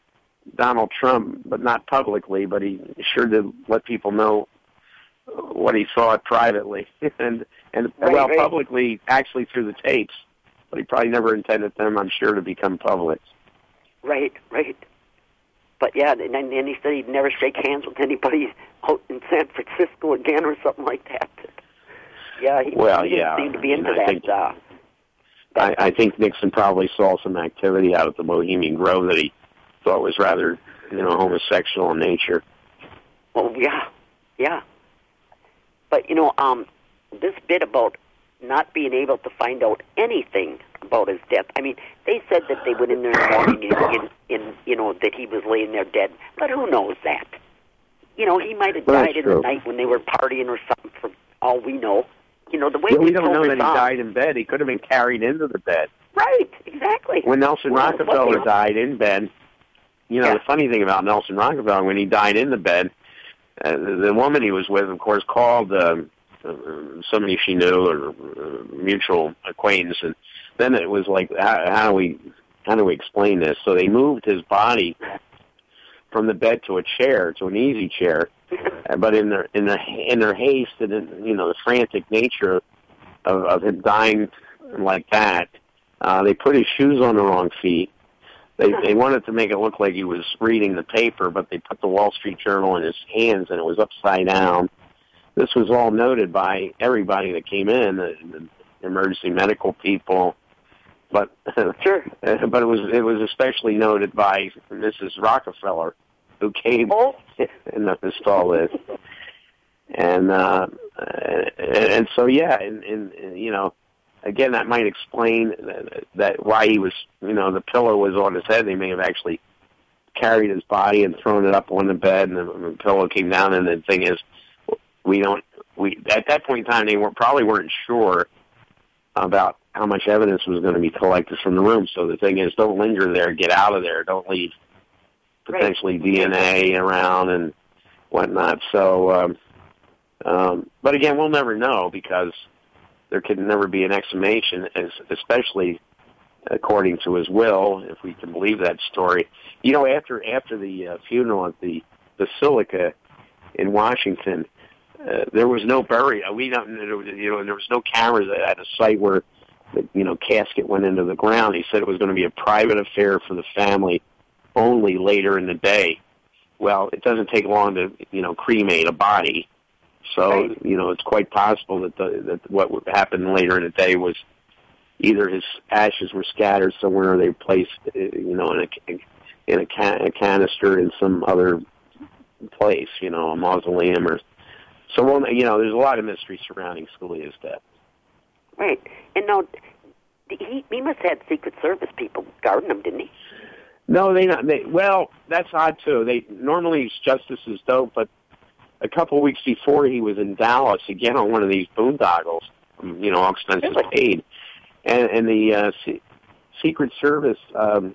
S3: Donald Trump, but not publicly, but he sure did let people know what he thought privately, and and
S2: right,
S3: well,
S2: right.
S3: publicly actually through the tapes, but he probably never intended them, I'm sure, to become public.
S2: Right, right. But yeah, and then and he said he'd never shake hands with anybody out in San Francisco again or something like that. Yeah, he,
S3: well,
S2: he didn't
S3: yeah,
S2: seem to be into
S3: I
S2: that.
S3: Think,
S2: uh,
S3: I, I think Nixon probably saw some activity out at the Bohemian Grove that he thought was rather, you know, homosexual in nature.
S2: Oh yeah, yeah. But you know, um, this bit about not being able to find out anything about his death. I mean, they said that they went in there in the morning and, in, in, you know, that he was laying there dead. But who knows that? You know, he might have
S3: Well,
S2: died in
S3: true.
S2: the night when they were partying or something, for all we know. You know, the way
S3: Yeah,
S2: they
S3: we don't
S2: told
S3: know
S2: us
S3: that he
S2: on-
S3: died in bed. He could have been carried into the bed.
S2: Right, exactly.
S3: When Nelson
S2: Well,
S3: Rockefeller
S2: what they-
S3: died in bed, you know,
S2: Yeah.
S3: the funny thing about Nelson Rockefeller, when he died in the bed, uh, the, the woman he was with, of course, called um, uh, somebody she knew or uh, mutual acquaintance, and then it was like, how, how do we how do we explain this? So they moved his body from the bed to a chair, to an easy chair, uh, but in their in their in their haste and in, you know, the frantic nature of, of him dying like that, uh, they put his shoes on the wrong feet. They they wanted to make it look like he was reading the paper, but they put the Wall Street Journal in his hands, and it was upside down. This was all noted by everybody that came in, the, the emergency medical people, but
S2: Sure.
S3: but it was it was especially noted by Missus Rockefeller, who came
S2: Oh.
S3: and installed this, and uh, and, and so yeah, and, and you know. Again, that might explain that, that why he was, you know, the pillow was on his head. They may have actually carried his body and thrown it up on the bed, and the, the pillow came down. And the thing is, we don't, we at that point in time, they were probably weren't sure about how much evidence was going to be collected from the room. So the thing is, don't linger there, get out of there, don't leave potentially
S2: Right.
S3: D N A around and whatnot. So, um, um, but again, we'll never know because there could never be an exhumation, especially according to his will, if we can believe that story. You know, after after the uh, funeral at the Basilica in Washington, uh, there was no burial. We don't, you know, and there was no cameras at a site where the, you know, casket went into the ground. He said it was going to be a private affair for the family only later in the day. Well, it doesn't take long to, you know, cremate a body. So,
S2: Right.
S3: you know, it's quite possible that the, that what would happen later in the day was either his ashes were scattered somewhere, or they were placed, you know, in a in a, can, a canister in some other place, you know, a mausoleum or so. Well, you know, there's a lot of mystery surrounding Scalia's death.
S2: Right. And now, he, he must have had Secret Service people guarding him, didn't he?
S3: No, they not. They, well, that's odd too. They normally justices don't, but a couple of weeks before he was in Dallas again on one of these boondoggles, you know, all expenses
S2: Really?
S3: paid, and, and the uh, C- Secret Service um,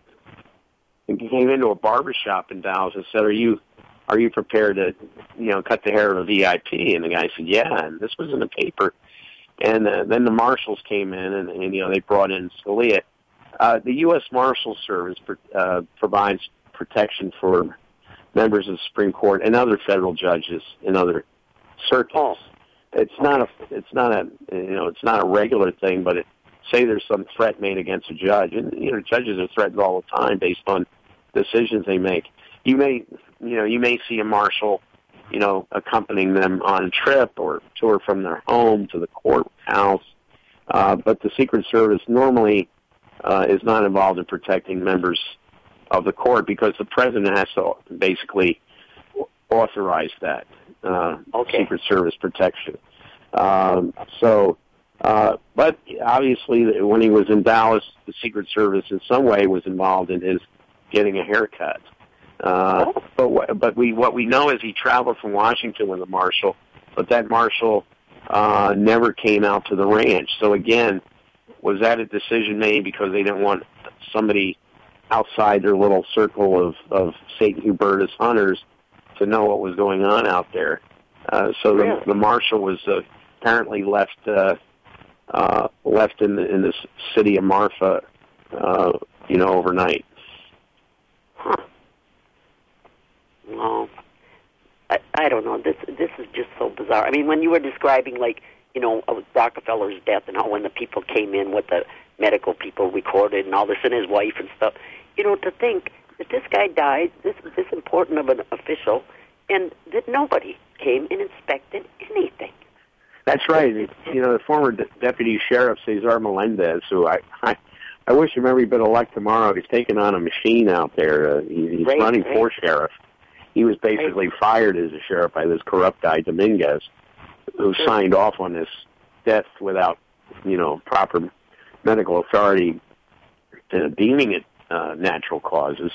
S3: came into a barbershop in Dallas and said, "Are you, are you prepared to, you know, cut the hair of a V I P?" And the guy said, "Yeah." And this was in the paper. And uh, then the marshals came in, and, and you know, they brought in Scalia. Uh, the U S Marshal Service uh, provides protection for members of the Supreme Court and other federal judges in other circuits.
S2: Oh.
S3: It's not a, it's not a, you know, it's not a regular thing. But it, say there's some threat made against a judge, and you know, judges are threatened all the time based on decisions they make. You may, you know, you may see a marshal, you know, accompanying them on a trip or tour from their home to the courthouse. Uh, but the Secret Service normally uh, is not involved in protecting members of the court because the president has to basically authorize that uh,
S2: Okay.
S3: Secret Service protection. Um, so, uh, but obviously when he was in Dallas, the Secret Service in some way was involved in his getting a haircut. Uh, but wh- but we what we know is he traveled from Washington with a marshal, but that marshal uh, never came out to the ranch. So again, was that a decision made because they didn't want somebody outside their little circle of, of Saint Hubertus hunters to know what was going on out there? Uh, so the,
S2: Really?
S3: the marshal was uh, apparently left uh, uh, left in the in the city of Marfa, uh, you know, overnight.
S2: Huh. Well, I, I don't know. This this is just so bizarre. I mean, when you were describing, like, you know, Rockefeller's death and how when the people came in, what the medical people recorded and all this, and his wife and stuff, you know, to think that this guy died, this this important of an official, and that nobody came and inspected anything.
S3: That's right. You know, the former de- deputy sheriff, Cesar Melendez, who I, I, I wish him every bit of luck tomorrow. He's taking on a machine out there. Uh, he, he's
S2: right,
S3: running
S2: right.
S3: for sheriff. He was basically right. fired as a sheriff by this corrupt guy, Dominguez, who
S2: sure.
S3: signed off on this death without, you know, proper medical authority uh, deeming it uh, natural causes.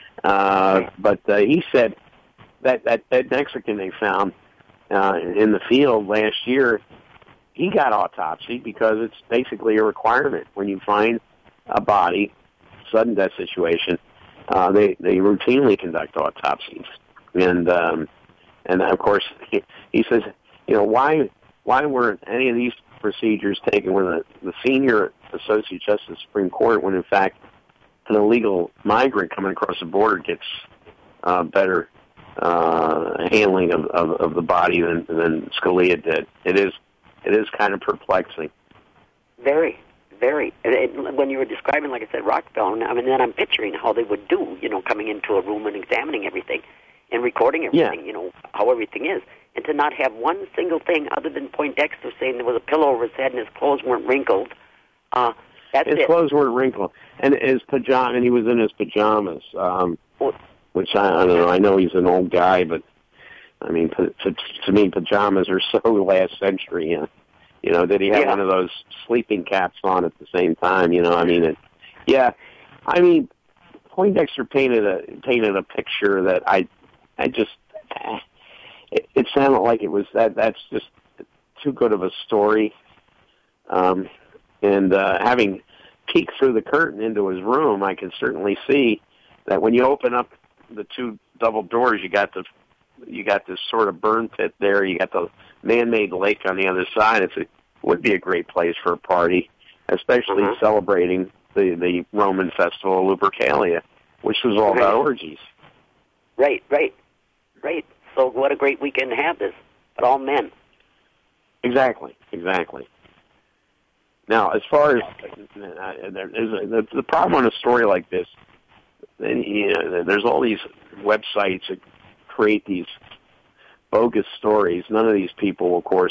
S3: Uh, right. But uh, he said that, that, that Mexican they found Uh, in the field last year, he got autopsied because it's basically a requirement. When you find a body, sudden death situation, uh, they, they routinely conduct autopsies. And, um, and of course, he, he says, you know, why, why weren't any of these procedures taken when the, the senior Associate Justice of the Supreme Court, when in fact an illegal migrant coming across the border gets uh, better Uh, handling of, of, of the body than, than Scalia did. It is it is kind of perplexing.
S2: Very, very. And it, when you were describing, like I said, Rockefeller, I mean, then I'm picturing how they would do, you know, coming into a room and examining everything and recording everything,
S3: yeah.
S2: you know, how everything is. And to not have one single thing other than Poindexter saying there was a pillow over his head and his clothes weren't wrinkled. Uh, that's
S3: his
S2: it.
S3: clothes weren't wrinkled. And his pajama, and he was in his pajamas. Um, well, Which I, I don't know. I know he's an old guy, but I mean, to, to, to me, pajamas are so last century. Uh, you know, did he have
S2: yeah.
S3: one of those sleeping caps on at the same time? You know, I mean, it, yeah. I mean, Poindexter painted a painted a picture that I, I just, it, it sounded like it was that. That's just too good of a story. Um, and uh, having peeked through the curtain into his room, I can certainly see that when you open up the two double doors, you got the you got this sort of burn pit there. You got the man-made lake on the other side. It's a, would be a great place for a party, especially
S2: uh-huh.
S3: celebrating the the Roman festival of Lupercalia, which was all
S2: right.
S3: about orgies.
S2: Right, right, right. So what a great weekend to have this, but all men.
S3: Exactly, exactly. Now, as far as uh, there is a, the, the problem on a story like this. And, you know, there's all these websites that create these bogus stories. None of these people, of course,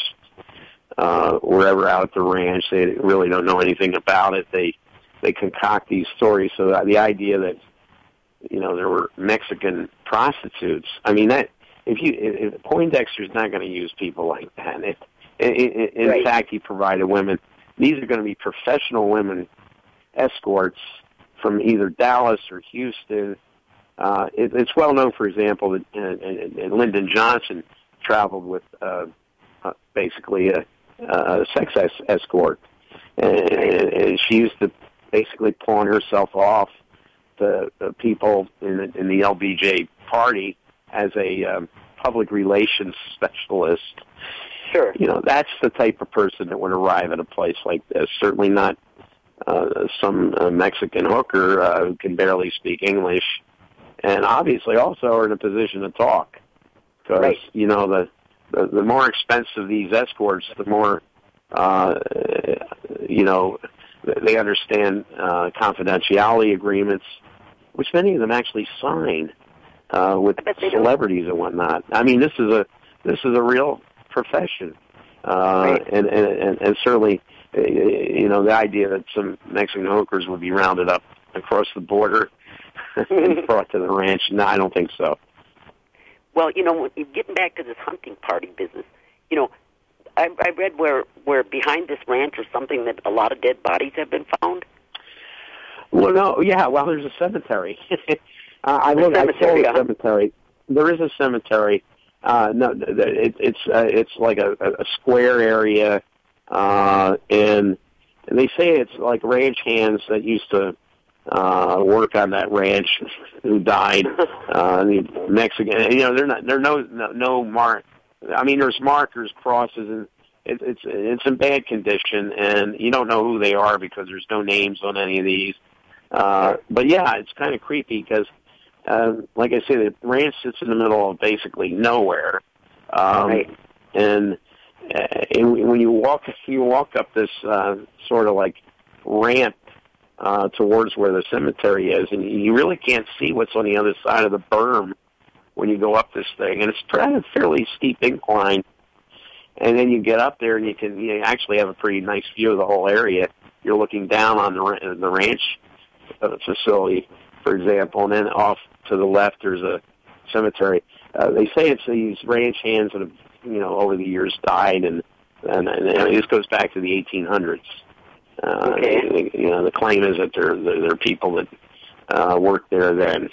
S3: uh, were ever out at the ranch. They really don't know anything about it. They they concoct these stories. So that the idea that, you know, there were Mexican prostitutes. I mean, that if you if Poindexter's not going to use people like that. If, in in
S2: right.
S3: fact, he provided women. These are going to be professional women escorts from either Dallas or Houston. Uh, it, it's well known, for example, that uh, uh, Lyndon Johnson traveled with uh, uh, basically a, a sex es- escort. And, and she used to basically pawn herself off to uh, people in the, in the L B J party as a um, public relations specialist.
S2: Sure.
S3: You know, that's the type of person that would arrive at a place like this. Certainly not Uh, some uh, Mexican hooker uh, who can barely speak English, and obviously also are in a position to talk. Because,
S2: right.
S3: you know, the, the the more expensive these escorts, the more, uh, you know, they understand uh, confidentiality agreements, which many of them actually sign uh, with celebrities do. and whatnot. I mean, this is a this is a real profession, uh,
S2: right.
S3: and, and and certainly. You know, the idea that some Mexican hookers would be rounded up across the border and brought to the ranch, no, I don't think so.
S2: Well, you know, getting back to this hunting party business, you know, I, I read where, where behind this ranch or something that a lot of dead bodies have been found.
S3: Well, no, yeah, well, there's a cemetery. uh, I look, I saw the cemetery. There is a cemetery. Uh, no, it, it's uh, it's like a, a square area. Uh, and they say it's like ranch hands that used to uh, work on that ranch who died. Uh, the Mexican, you know, they're not, they're no, no, no mark. I mean, there's markers, crosses, and it, it's it's in bad condition, and you don't know who they are because there's no names on any of these. Uh, but yeah, it's kind of creepy because uh, like I say, the ranch sits in the middle of basically nowhere. Um,
S2: right.
S3: And, uh, and when you walk, you walk up this uh, sort of like ramp uh, towards where the cemetery is, and you really can't see what's on the other side of the berm when you go up this thing. And it's a fairly steep incline. And then you get up there, and you can you actually have a pretty nice view of the whole area. You're looking down on the the ranch facility, for example, and then off to the left there's a cemetery. Uh, they say it's these ranch hands that have, you know, over the years died, and and, and this goes back to the eighteen hundreds. Uh,
S2: okay.
S3: You know, the claim is that they're they're people that uh, worked there then.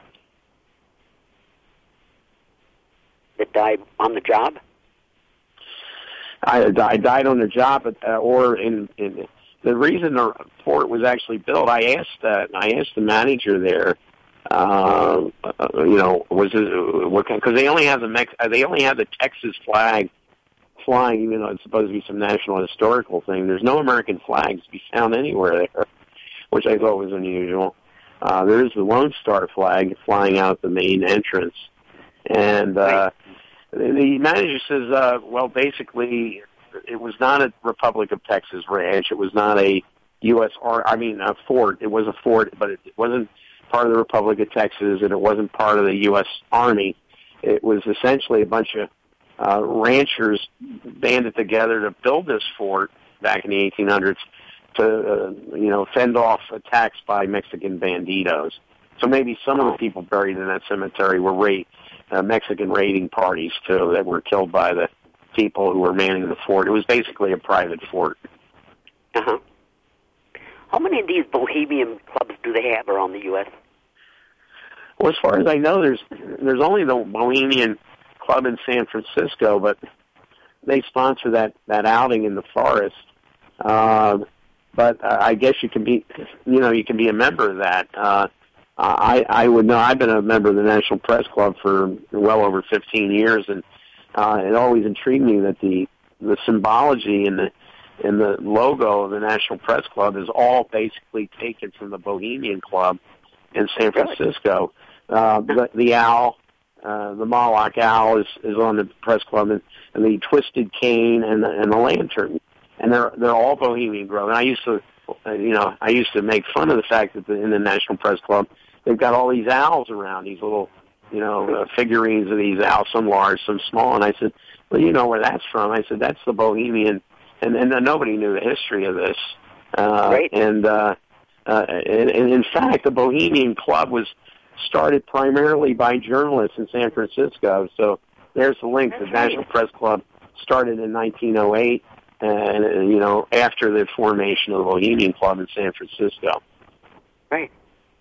S2: That died on the job?
S3: I, I died on the job, but, uh, or in, in the reason the fort was actually built. I asked uh, I asked the manager there. Uh, you know, was it what kind? Because they only have the Mex- they only have the Texas flag flying, even though it's supposed to be some national historical thing. There's no American flags to be found anywhere there, which I thought was unusual. Uh, there is the Lone Star flag flying out the main entrance, and uh, the manager says, uh, well, basically, it was not a Republic of Texas ranch. It was not a U S Ar- I mean, a fort. It was a fort, but it wasn't part of the Republic of Texas, and it wasn't part of the U S Army. It was essentially a bunch of uh, ranchers banded together to build this fort back in the eighteen hundreds to, uh, you know, fend off attacks by Mexican banditos. So maybe some of the people buried in that cemetery were ra- uh, Mexican raiding parties, too, that were killed by the people who were manning the fort. It was basically a private fort.
S2: Uh-huh. How many of these bohemian clubs do they have around the U S?
S3: Well, as far as I know, there's there's only the Bohemian Club in San Francisco, but they sponsor that, that outing in the forest. Uh, but uh, I guess you can be, you know, you can be a member of that. Uh, I I would know. I've been a member of the National Press Club for well over fifteen years, and uh, it always intrigued me that the the symbology in the in the logo of the National Press Club is all basically taken from the Bohemian Club in San Francisco. Uh, the, the owl, uh, the Moloch owl, is, is on the press club, and, and the twisted cane and the, and the lantern, and they're they're all Bohemian Grove. And I used to, uh, you know, I used to make fun of the fact that the, in the National Press Club they've got all these owls around, these little, you know, uh, figurines of these owls, some large, some small. And I said, well, you know where that's from? I said, that's the Bohemian, and and uh, nobody knew the history of this. Uh,
S2: right.
S3: And, uh, uh, and and in fact, the Bohemian Club was started primarily by journalists in San Francisco. So there's the link.
S2: That's
S3: the
S2: right.
S3: National Press Club started in nineteen oh eight, and, uh, you know, after the formation of the Bohemian Club in San Francisco.
S2: Right.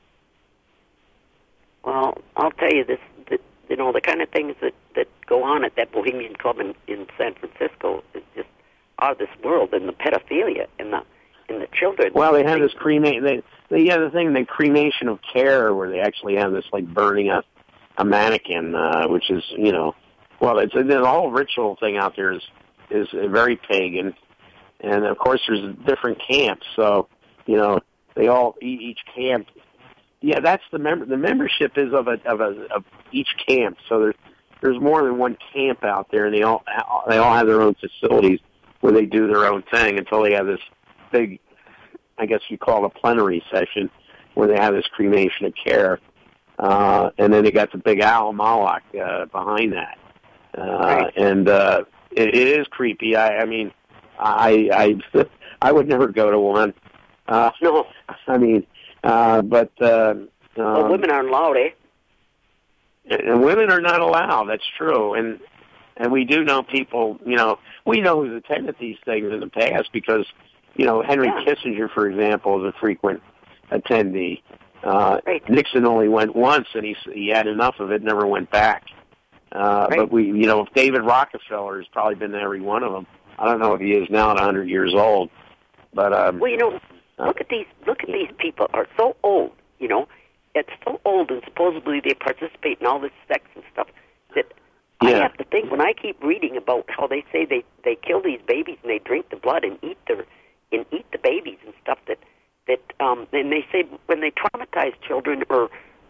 S2: Well, I'll tell you this, that, you know, the kind of things that, that go on at that Bohemian Club in, in San Francisco is just out of this world, and the pedophilia and the and the children.
S3: Well, they have this cremation. They, they yeah, the thing, the cremation of care, where they actually have this like burning a a mannequin, uh, which is, you know, well, it's the whole ritual thing out there is is very pagan, and of course there's different camps. So, you know, they all each camp. Yeah, that's the member. The membership is of a of a of each camp. So there's there's more than one camp out there, and they all they all have their own facilities where they do their own thing until they have this big, I guess you call it a plenary session, where they have this cremation of care, uh, and then they got the big owl Moloch uh, behind that, uh,
S2: right.
S3: and uh, it, it is creepy. I, I mean, I I I would never go to one. Uh,
S2: no,
S3: I mean. Uh, but uh, um,
S2: well, women aren't allowed, eh?
S3: And women are not allowed. That's true. And and we do know people. You know, we know who's attended these things in the past because, you know, Henry
S2: yeah.
S3: Kissinger, for example, is a frequent attendee. Uh,
S2: right.
S3: Nixon only went once, and he he had enough of it, never went back. Uh,
S2: right.
S3: But we, you know, if David Rockefeller has probably been to every one of them. I don't know if he is now at one hundred years old, but um,
S2: well, you know. Look at these! Look at these people are so old. You know, it's so old, and supposedly they participate in all this sex and stuff. That
S3: yeah.
S2: I have to think when I keep reading about how they say they they kill these babies and they drink the blood and eat their and eat the babies and stuff. That that um, and they say when they traumatize children or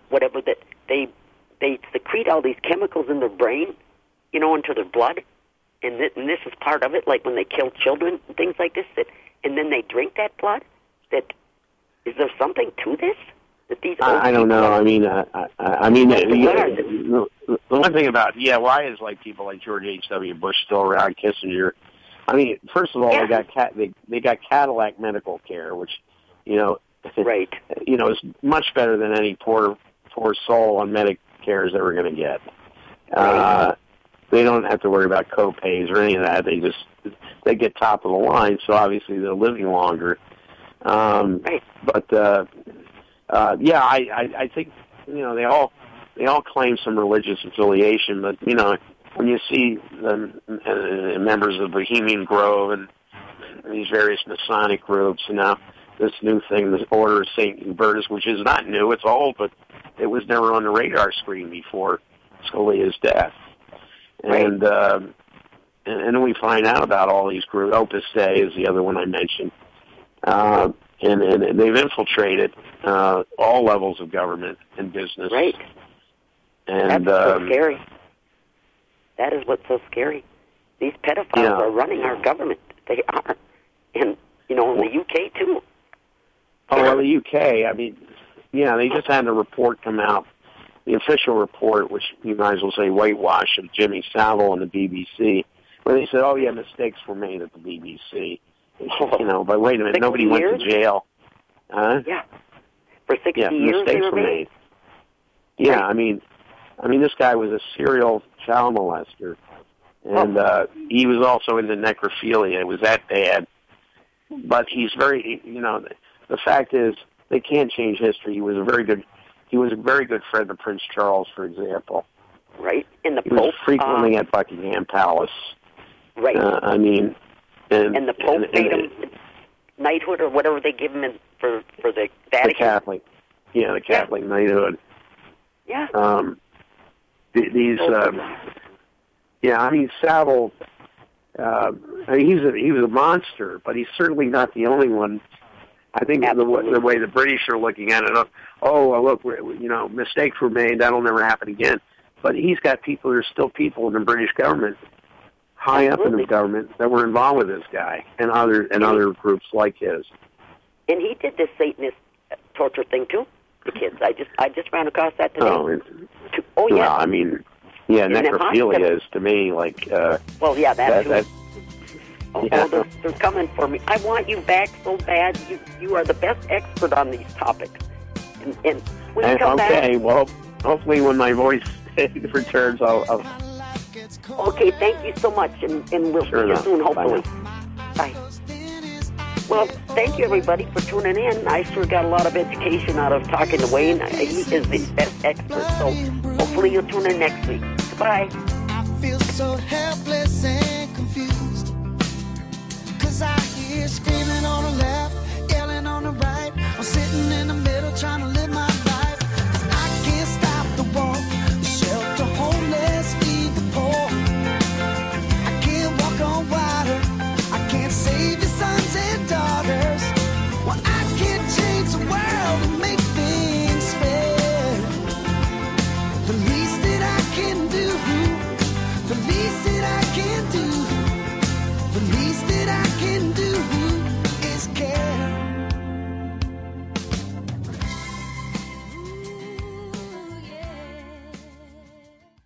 S2: whatever, that they they secrete all these chemicals in their brain, you know, into their blood, and, th- and this is part of it, like when they kill children and things like this, that, and then they drink that blood. That is there something to this? That these
S3: I, I don't know. I mean, uh, I, I mean, uh, the, the one thing about yeah, why is like people like George H W. Bush still around, Kissinger? I mean, first of all, yeah. they got cat, they they got Cadillac medical care, which, you know,
S2: right,
S3: you know, is much better than any poor poor soul on Medicare is ever going to get.
S2: Right.
S3: Uh, they don't have to worry about co-pays or any of that. They just they get top of the line, so obviously they're living longer. Um,
S2: right.
S3: But uh, uh, yeah, I, I I think you know they all they all claim some religious affiliation, but you know. When you see the uh, members of Bohemian Grove and these various Masonic groups, and now this new thing, the Order of Saint Hubertus, which is not new, it's old, but it was never on the radar screen before Scalia's death.
S2: Right.
S3: And, um, and and then we find out about all these groups. Opus Dei is the other one I mentioned. Uh, and, and they've infiltrated uh, all levels of government and business.
S2: Right.
S3: And,
S2: That's so
S3: um,
S2: scary. That is what's so scary. These pedophiles
S3: yeah.
S2: are running our government. They are. And, you know, in the U K, too.
S3: Oh, well, the U K, I mean, yeah, they just had a report come out, the official report, which you might as well say whitewash, of Jimmy Savile on the B B C, where they said, oh, yeah, mistakes were made at the B B C. You know, but wait a minute, nobody
S2: years?
S3: went to jail. Huh?
S2: Yeah. For sixty
S3: yeah,
S2: years
S3: mistakes
S2: they were
S3: were
S2: made.
S3: made. Yeah,
S2: Right.
S3: I mean, I mean, this guy was a serial child molester, and
S2: oh.
S3: uh, he was also into necrophilia. It was that bad. But he's very, you know, the, the fact is they can't change history. He was a very good, he was a very good friend of Prince Charles, for example.
S2: Right. And the
S3: he
S2: Pope
S3: was frequently
S2: uh,
S3: at Buckingham Palace.
S2: Right.
S3: Uh, I mean, and,
S2: and the Pope
S3: and,
S2: made
S3: and,
S2: him knighthood or whatever they give him in, for for the Vatican.
S3: The Catholic, yeah, the Catholic
S2: yeah.
S3: knighthood.
S2: Yeah.
S3: Um. These, um, yeah, I mean, Savile, uh, I mean, he's a, he was a monster, but he's certainly not the only one. I think the, the way the British are looking at it, oh, well, look, we're, you know, mistakes were made, that'll never happen again. But he's got people, there's still people in the British government, high
S2: Absolutely.
S3: up in the government, that were involved with this guy and other and, and other he, groups like his.
S2: And he did this Satanist torture thing, too. The kids. I just I just ran across that today.
S3: Oh, it,
S2: oh yeah.
S3: Well, I mean, yeah, in necrophilia is to me like. Uh,
S2: well, yeah, that,
S3: that, that
S2: Oh,
S3: yeah.
S2: oh they're, they're coming for me. I want you back so bad. You you are the best expert on these topics. And, and when you
S3: and,
S2: come
S3: okay,
S2: back,
S3: well, hopefully when my voice returns, I'll, I'll.
S2: Okay, thank you so much, and, and we'll
S3: sure
S2: see you
S3: enough.
S2: soon. Hopefully.
S3: Bye.
S2: Bye. Well, thank you, everybody, for tuning in. I sure got a lot of education out of talking to Wayne. He is the best expert, so hopefully you'll tune in next week. Goodbye.
S1: I feel so helpless and confused, 'cause I hear screaming on the left